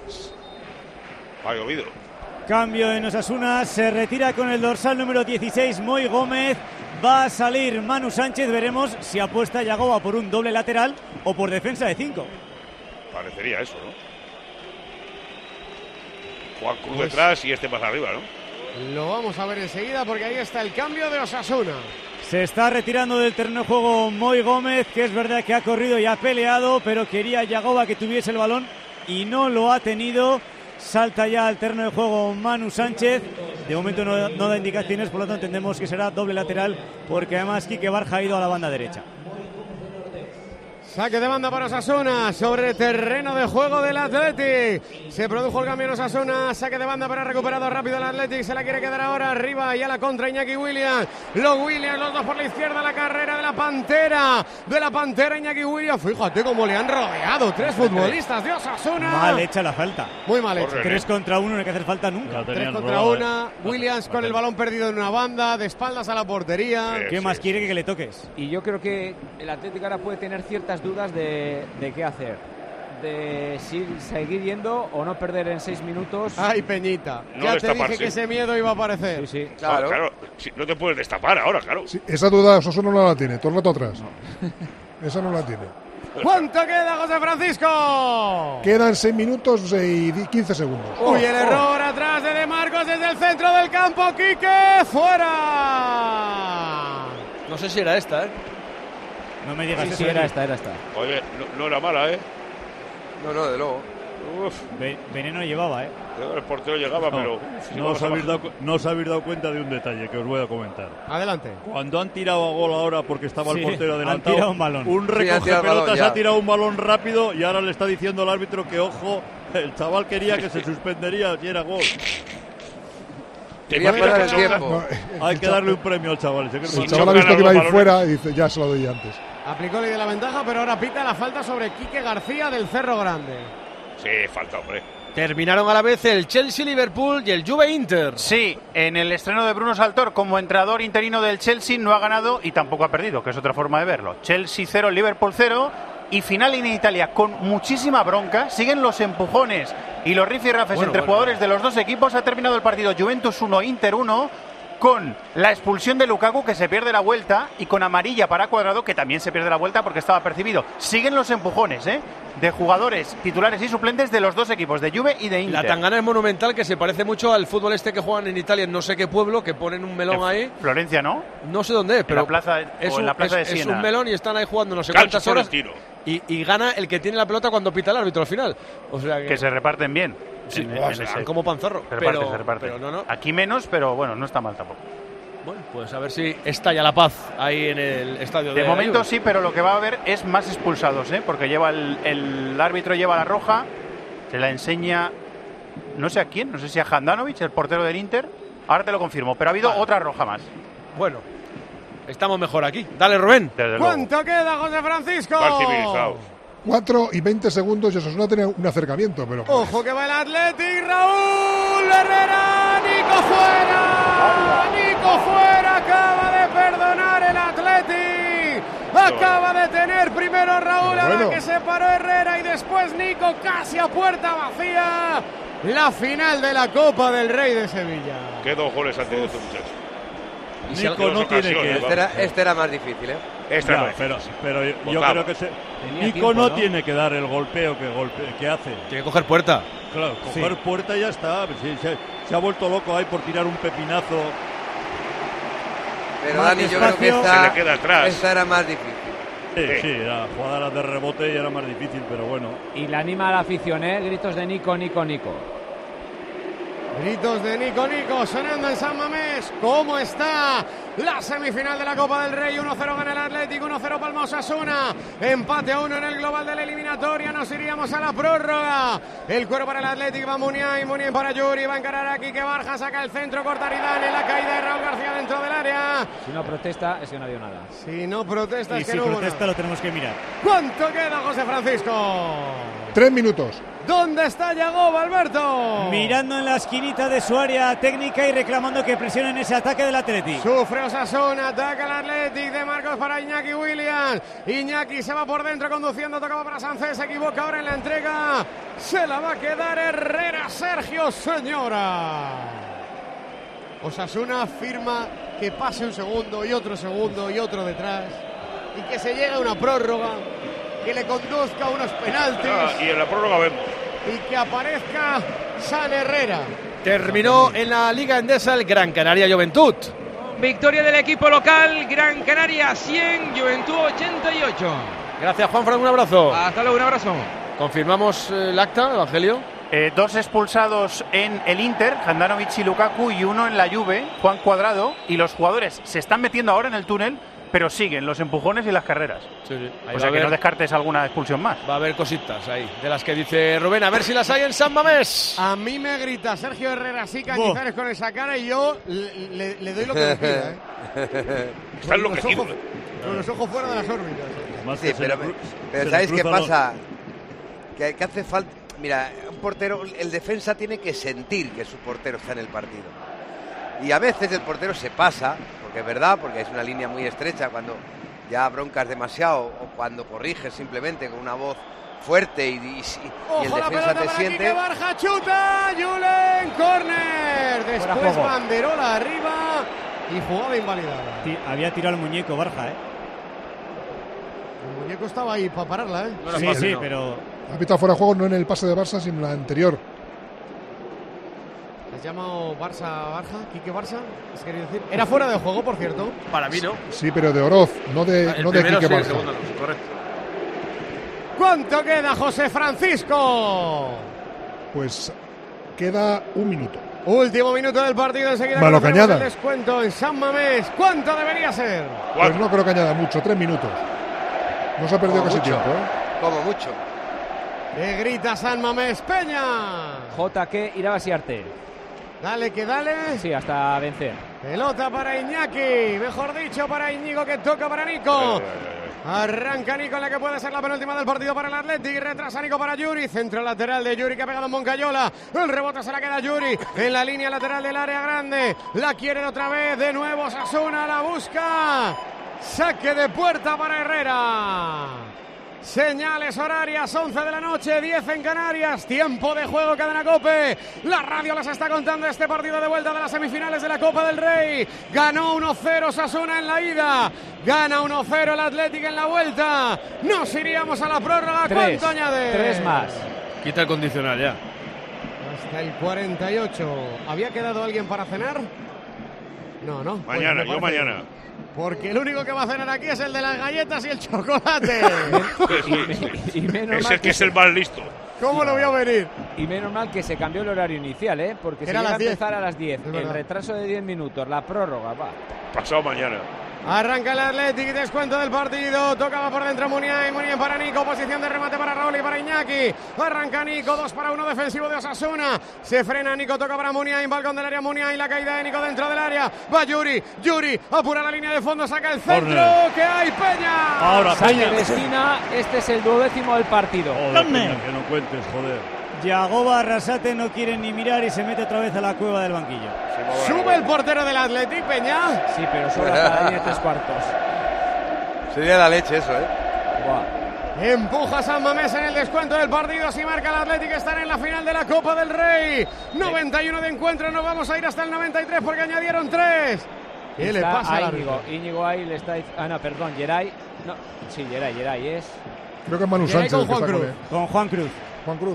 [SPEAKER 7] Ha llovido.
[SPEAKER 5] Cambio en Osasuna, se retira con el dorsal número 16 Moi Gómez, va a salir Manu Sánchez, veremos si apuesta Yagoba por un doble lateral o por defensa de 5.
[SPEAKER 7] Parecería eso, ¿no? Juan Cruz detrás y este más arriba, ¿no?
[SPEAKER 9] Lo vamos a ver enseguida porque ahí está el cambio de Osasuna.
[SPEAKER 5] Se está retirando del terreno de juego Moi Gómez, que es verdad que ha corrido y ha peleado, pero quería Yagoba que tuviese el balón y no lo ha tenido. Salta ya al terreno de juego Manu Sánchez. De momento no da indicaciones, por lo tanto entendemos que será doble lateral, porque además Quique Barja ha ido a la banda derecha.
[SPEAKER 9] Saque de banda para Osasuna sobre terreno de juego del Athletic. Se produjo el cambio en Osasuna. Saque de banda para recuperado rápido el Athletic. Se la quiere quedar ahora arriba y a la contra Iñaki Williams. Los Williams, los dos por la izquierda. La carrera de la Pantera. Iñaki Williams. Fíjate cómo le han rodeado 3 futbolistas de Osasuna.
[SPEAKER 5] Mal hecha la falta.
[SPEAKER 9] Muy mal hecha.
[SPEAKER 5] 3 contra 1, no hay que hacer falta nunca.
[SPEAKER 9] 3 contra 1. Williams con el balón perdido en una banda. De espaldas a la portería.
[SPEAKER 5] ¿Qué más quiere que le toques?
[SPEAKER 4] Y yo creo que el Atlético ahora puede tener ciertas dudas de qué hacer, de si seguir yendo o no perder en 6 minutos.
[SPEAKER 9] Ay, Peñita,
[SPEAKER 7] no
[SPEAKER 9] ya te dije que ese miedo iba a aparecer.
[SPEAKER 4] Sí,
[SPEAKER 7] claro. Sí, no te puedes destapar ahora, claro.
[SPEAKER 10] Sí, esa duda Osasuna no la tiene, todo el rato atrás. Esa no la tiene.
[SPEAKER 9] ¿Cuánto queda, José Francisco?
[SPEAKER 10] Quedan 6 minutos y 15 segundos.
[SPEAKER 9] Uy, el error atrás de Marcos desde el centro del campo. Quique, fuera.
[SPEAKER 3] No sé si era esta,
[SPEAKER 5] No me digas
[SPEAKER 4] sí,
[SPEAKER 5] eso.
[SPEAKER 4] Sí, era esta.
[SPEAKER 7] Oye, no era mala,
[SPEAKER 8] No, de luego.
[SPEAKER 7] Uf.
[SPEAKER 5] Veneno llevaba,
[SPEAKER 7] El portero llegaba, pero...
[SPEAKER 6] No os habéis dado cuenta de un detalle que os voy a comentar.
[SPEAKER 9] Adelante.
[SPEAKER 6] Cuando han tirado a gol ahora porque estaba el portero adelantado,
[SPEAKER 5] han tirado un balón.
[SPEAKER 6] Un recoge pelotas ha tirado un balón rápido y ahora le está diciendo al árbitro que, ojo, el chaval quería que se suspendería si era gol.
[SPEAKER 8] Quería parar el tiempo.
[SPEAKER 6] Hay que darle un premio al chaval.
[SPEAKER 10] El chaval ha visto que iba a ir fuera y dice, ya se lo doy antes.
[SPEAKER 9] Aplicó ley de la ventaja, pero ahora pita la falta sobre Quique García del Cerro Grande.
[SPEAKER 7] Sí, falta, hombre.
[SPEAKER 3] Terminaron a la vez el Chelsea-Liverpool y el Juve-Inter.
[SPEAKER 2] Sí, en el estreno de Bruno Saltor como entrenador interino del Chelsea no ha ganado y tampoco ha perdido, que es otra forma de verlo. Chelsea 0, Liverpool 0 y final en Italia con muchísima bronca. Siguen los empujones y los rifirrafes entre jugadores de los dos equipos. Ha terminado el partido Juventus 1, Inter 1 con la expulsión de Lukaku, que se pierde la vuelta, y con amarilla para Cuadrado, que también se pierde la vuelta porque estaba percibido. Siguen los empujones, de jugadores titulares y suplentes de los dos equipos, de Juve y de Inter.
[SPEAKER 3] La tangana es monumental, que se parece mucho al fútbol este que juegan en Italia, en no sé qué pueblo, que ponen un melón ahí.
[SPEAKER 2] Florencia, ¿no?
[SPEAKER 3] No sé dónde es, pero
[SPEAKER 2] en la plaza de Siena.
[SPEAKER 3] Es un melón y están ahí jugando no sé cuántas horas. Y gana el que tiene la pelota cuando pita el árbitro al final. O sea que
[SPEAKER 2] se reparten bien.
[SPEAKER 3] Sí, como panzarro.
[SPEAKER 2] Se reparte.
[SPEAKER 3] Pero no.
[SPEAKER 2] Aquí menos, pero bueno, no está mal tampoco.
[SPEAKER 3] Bueno, pues a ver si estalla la paz ahí en el estadio.
[SPEAKER 2] De momento sí, pero lo que va a haber es más expulsados, porque lleva el árbitro lleva la roja, se la enseña, no sé a quién, no sé si a Handanovic, el portero del Inter. Ahora te lo confirmo, pero ha habido otra roja más.
[SPEAKER 3] Bueno, estamos mejor aquí. Dale, Rubén.
[SPEAKER 9] ¿Cuánto queda, José Francisco?
[SPEAKER 10] 4 y 20 segundos y Osasuna tiene un acercamiento, pero...
[SPEAKER 9] ¡Ojo que va el Athletic! ¡Raúl Herrera! ¡Nico fuera! ¡Nico fuera! Acaba de perdonar el Athletic. Acaba de tener primero Raúl, ahora que se paró Herrera y después Nico casi a puerta vacía. La final de la Copa del Rey de Sevilla.
[SPEAKER 7] Qué 2 goles han tenido estos muchachos.
[SPEAKER 6] Nico no tiene que...
[SPEAKER 8] Este era más difícil,
[SPEAKER 6] Pero yo creo que Nico no tiene que dar el golpeo que hace.
[SPEAKER 3] Tiene que coger puerta.
[SPEAKER 6] Claro, coger puerta y ya está. Sí, se ha vuelto loco ahí por tirar un pepinazo.
[SPEAKER 8] Pero Dani, yo creo que
[SPEAKER 7] se le queda atrás.
[SPEAKER 8] Esta era más difícil.
[SPEAKER 6] Sí, era jugada de rebote y era más difícil, pero bueno.
[SPEAKER 4] Y la anima a la afición, gritos de Nico.
[SPEAKER 9] Gritos de Nico sonando en San Mamés. ¿Cómo está la semifinal de la Copa del Rey? 1-0 gana el Atlético, 1-0 palma Osasuna. Empate a 1 en el global de la eliminatoria. Nos iríamos a la prórroga. El cuero para el Atlético, va Muniain para Yuri. Va a encarar aquí que Barja saca el centro, corta Aridane en la caída de Raúl García dentro del área.
[SPEAKER 4] Si no protesta, es que no ha habido nada.
[SPEAKER 9] Si no protesta, es que no
[SPEAKER 5] hubo nada. Si protesta, lo tenemos que mirar.
[SPEAKER 9] ¿Cuánto queda, José Francisco?
[SPEAKER 10] 3 minutos.
[SPEAKER 9] ¿Dónde está Yagoba, Alberto?
[SPEAKER 5] Mirando en la esquinita de su área técnica y reclamando que presionen ese ataque del Athletic.
[SPEAKER 9] Sufre Osasuna, ataca el Athletic de Marcos para Iñaki Williams. Iñaki se va por dentro conduciendo, tocaba para Sánchez, se equivoca ahora en la entrega. Se la va a quedar Herrera, Sergio, señora. Osasuna afirma que pase un segundo y otro detrás y que se llegue a una prórroga, que le conduzca a unos penaltis.
[SPEAKER 7] Y en la prórroga vemos.
[SPEAKER 9] Y que aparezca San Herrera.
[SPEAKER 3] Terminó en la Liga Endesa el Gran Canaria Juventud.
[SPEAKER 11] Victoria del equipo local, Gran Canaria 100, Juventud 88.
[SPEAKER 3] Gracias, Juanfran, un abrazo.
[SPEAKER 11] Hasta luego, un abrazo.
[SPEAKER 3] Confirmamos el acta, Evangelio.
[SPEAKER 2] 2 expulsados en el Inter, Handanovic y Lukaku, y 1 en la Juve, Juan Cuadrado, y los jugadores se están metiendo ahora en el túnel pero siguen los empujones y las carreras.
[SPEAKER 3] Sí.
[SPEAKER 2] O sea que no descartes alguna expulsión más.
[SPEAKER 3] Va a haber cositas ahí, de las que dice Rubén, a ver si las hay en San Mamés.
[SPEAKER 9] A mí me grita Sergio Herrera así, Cañizares con esa cara, y yo le doy lo que me pida,
[SPEAKER 7] Está enloquecido.
[SPEAKER 9] Con los ojos fuera de las órbitas.
[SPEAKER 8] Sí, pero ¿sabéis qué pasa? Que hace falta... Mira, un portero, el defensa tiene que sentir que su portero está en el partido. Y a veces el portero se pasa, porque es verdad, porque es una línea muy estrecha, cuando ya broncas demasiado o cuando corriges simplemente con una voz fuerte y el defensa te siente...
[SPEAKER 9] Quique Barja, chuta, Julen, córner. Después banderola arriba y jugada invalidada.
[SPEAKER 5] Había tirado el muñeco Barja,
[SPEAKER 9] El muñeco estaba ahí para pararla,
[SPEAKER 5] Sí, pero...
[SPEAKER 10] Ha pitado fuera de juego no en el pase de Barça, sino en la anterior.
[SPEAKER 9] ¿Has llamado Barça, Quique Barça? ¿Has querido decir? Era fuera de juego, por cierto.
[SPEAKER 3] Para mí, ¿no?
[SPEAKER 10] Sí, pero de Oroz, no de Quique Barça.
[SPEAKER 3] Segundo, no, correcto.
[SPEAKER 9] ¿Cuánto queda, José Francisco?
[SPEAKER 10] Pues queda un minuto.
[SPEAKER 9] Último minuto del partido, enseguida
[SPEAKER 10] Malo que añada.
[SPEAKER 9] El descuento en San Mamés. ¿Cuánto debería ser?
[SPEAKER 10] Pues no creo que añada mucho, 3 minutos. No se ha perdido casi tiempo,
[SPEAKER 8] Como mucho.
[SPEAKER 9] Que grita San Mamés, Peña.
[SPEAKER 4] JK Irabasiarte.
[SPEAKER 9] Dale que dale.
[SPEAKER 4] Sí, hasta vencer.
[SPEAKER 9] Pelota para Iñaki, mejor dicho para Íñigo, que toca para Nico. Arranca Nico en la que puede ser la penúltima del partido para el Athletic. Retrasa Nico para Yuri. Centro lateral de Yuri que ha pegado en Moncayola. El rebote se la queda Yuri en la línea lateral del área grande. La quieren otra vez. De nuevo Osasuna la busca. Saque de puerta para Herrera. Señales horarias, 11 de la noche, 10 en Canarias, tiempo de juego, Cadena COPE. La radio les está contando este partido de vuelta de las semifinales de la Copa del Rey. Ganó 1-0 Osasuna en la ida, gana 1-0 el Athletic en la vuelta. Nos iríamos a la prórroga. ¿Cuánto añade?
[SPEAKER 4] 3 más.
[SPEAKER 3] Quita el condicional ya.
[SPEAKER 9] Hasta el 48. ¿Había quedado alguien para cenar? No.
[SPEAKER 7] Mañana, yo mañana.
[SPEAKER 9] Porque el único que va a cenar aquí es el de las galletas y el chocolate.
[SPEAKER 4] y menos
[SPEAKER 7] es
[SPEAKER 4] mal
[SPEAKER 7] el que es el más listo.
[SPEAKER 9] ¿Cómo lo voy a venir?
[SPEAKER 4] Y menos mal que se cambió el horario inicial, porque se llega a empezar a las 10. El retraso de 10 minutos, la prórroga, va.
[SPEAKER 7] Pasado mañana.
[SPEAKER 9] Arranca el Athletic, descuento del partido. Tocaba por dentro Muniain para Nico. Posición de remate para Raúl y para Iñaki. Arranca Nico, 2-1 defensivo de Osasuna. Se frena Nico, toca para Muniain. Balcón del área Muniain, la caída de Nico dentro del área. Va Yuri, apura la línea de fondo, saca el centro. ¡Que hay, Peña!
[SPEAKER 4] Ahora Peña de esquina, este es el 12º del partido.
[SPEAKER 6] Joder, Peña, que no cuentes, joder.
[SPEAKER 5] Yagoba, Arrasate no quiere ni mirar y se mete otra vez a la cueva del banquillo.
[SPEAKER 9] Sube el portero del Athletic, Peña.
[SPEAKER 4] Sí, pero sube hasta la línea de 3/4.
[SPEAKER 8] Sería la leche eso,
[SPEAKER 9] Empuja San Mamés en el descuento del partido. Así marca el Athletic. Están en la final de la Copa del Rey. 91 de encuentro. Nos vamos a ir hasta el 93 porque añadieron 3. ¿Qué le pasa a
[SPEAKER 4] Íñigo ahí le está... no, perdón, Geray. No, sí, Geray es...
[SPEAKER 10] Creo que es Manu Sánchez.
[SPEAKER 9] Con Juan Cruz.
[SPEAKER 5] Con Juan Cruz.
[SPEAKER 10] Juan Cruz.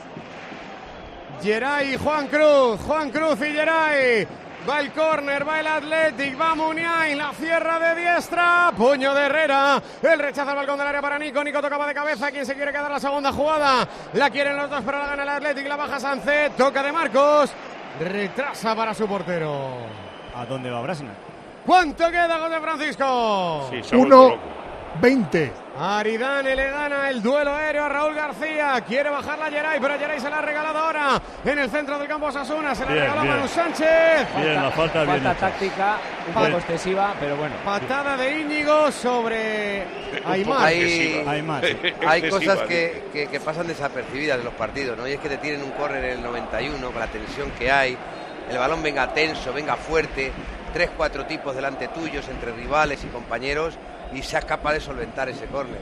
[SPEAKER 9] Geray y Juan Cruz y Geray. Va el córner, va el Athletic, va Muniain, la cierra de diestra, puño de Herrera, el rechazo al balcón del área para Nico tocaba de cabeza, quien se quiere quedar la segunda jugada, la quieren los dos pero la gana el Athletic, la baja Sancet, toca de Marcos, retrasa para su portero.
[SPEAKER 5] ¿A dónde va Brasna?
[SPEAKER 9] ¿Cuánto queda, José Francisco?
[SPEAKER 7] Sí,
[SPEAKER 10] 1-20.
[SPEAKER 9] Aridane le gana el duelo aéreo a Raúl García. Quiere bajar la Geray, pero Geray se la ha regalado ahora en el centro del campo Osasuna. Se la regaló Manu Sánchez.
[SPEAKER 6] La falta
[SPEAKER 4] táctica un poco excesiva, pero bueno.
[SPEAKER 9] Patada de Íñigo sobre Aimar.
[SPEAKER 8] Hay cosas que pasan desapercibidas de los partidos, ¿no? Y es que te tienen un córner en el 91 con la tensión que hay. El balón venga tenso, venga fuerte. 3-4 tipos delante tuyos, entre rivales y compañeros, y seas capaz de solventar ese córner.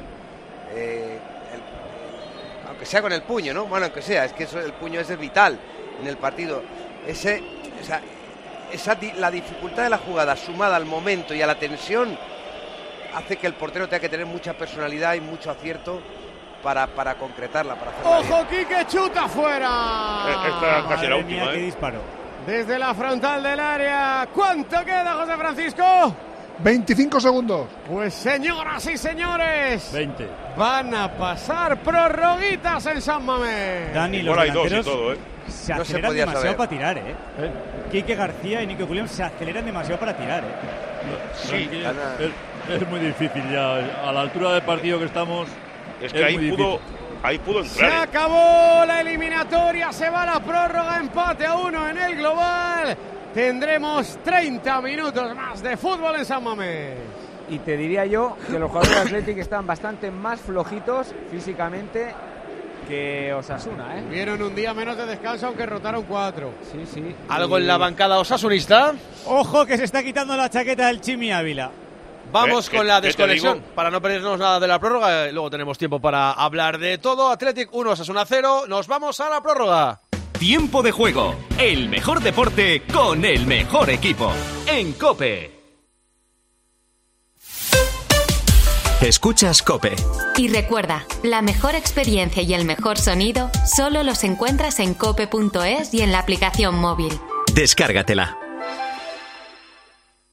[SPEAKER 8] Aunque sea con el puño, ¿no? Bueno, aunque sea, es que el puño es vital en el partido. La dificultad de la jugada sumada al momento y a la tensión hace que el portero tenga que tener mucha personalidad y mucho acierto para concretarla, para hacerla
[SPEAKER 9] ¡Ojo, bien. Quique chuta fuera!
[SPEAKER 7] Esta casi la última,
[SPEAKER 5] ¡Qué disparo!
[SPEAKER 9] Desde la frontal del área. ¿Cuánto queda, José Francisco?
[SPEAKER 10] 25 segundos.
[SPEAKER 9] Pues señoras y señores,
[SPEAKER 6] 20.
[SPEAKER 9] Van a pasar prorroguitas en San Mamés.
[SPEAKER 5] Dani, los delanteros se aceleran demasiado para tirar, Quique García y Nico Julián se aceleran demasiado para tirar,
[SPEAKER 7] Sí,
[SPEAKER 6] Es muy difícil ya, a la altura del partido que estamos.
[SPEAKER 7] Es que ahí pudo entrar.
[SPEAKER 9] Se acabó la eliminatoria, se va la prórroga, empate a 1 en el global. Tendremos 30 minutos más de fútbol en San Mamés.
[SPEAKER 4] Y te diría yo que los jugadores de Athletic están bastante más flojitos físicamente que Osasuna, ¿eh?
[SPEAKER 9] Vieron un día menos de descanso, aunque rotaron 4.
[SPEAKER 4] Sí.
[SPEAKER 3] ¿Algo en la bancada osasunista?
[SPEAKER 5] Ojo que se está quitando la chaqueta del Chimi Ávila.
[SPEAKER 3] Vamos con la desconexión para no perdernos nada de la prórroga. Luego tenemos tiempo para hablar de todo. Athletic 1, Osasuna 0. Nos vamos a la prórroga.
[SPEAKER 15] Tiempo de juego. El mejor deporte con el mejor equipo. En COPE.
[SPEAKER 16] Escuchas COPE.
[SPEAKER 17] Y recuerda, la mejor experiencia y el mejor sonido solo los encuentras en cope.es y en la aplicación móvil.
[SPEAKER 16] Descárgatela.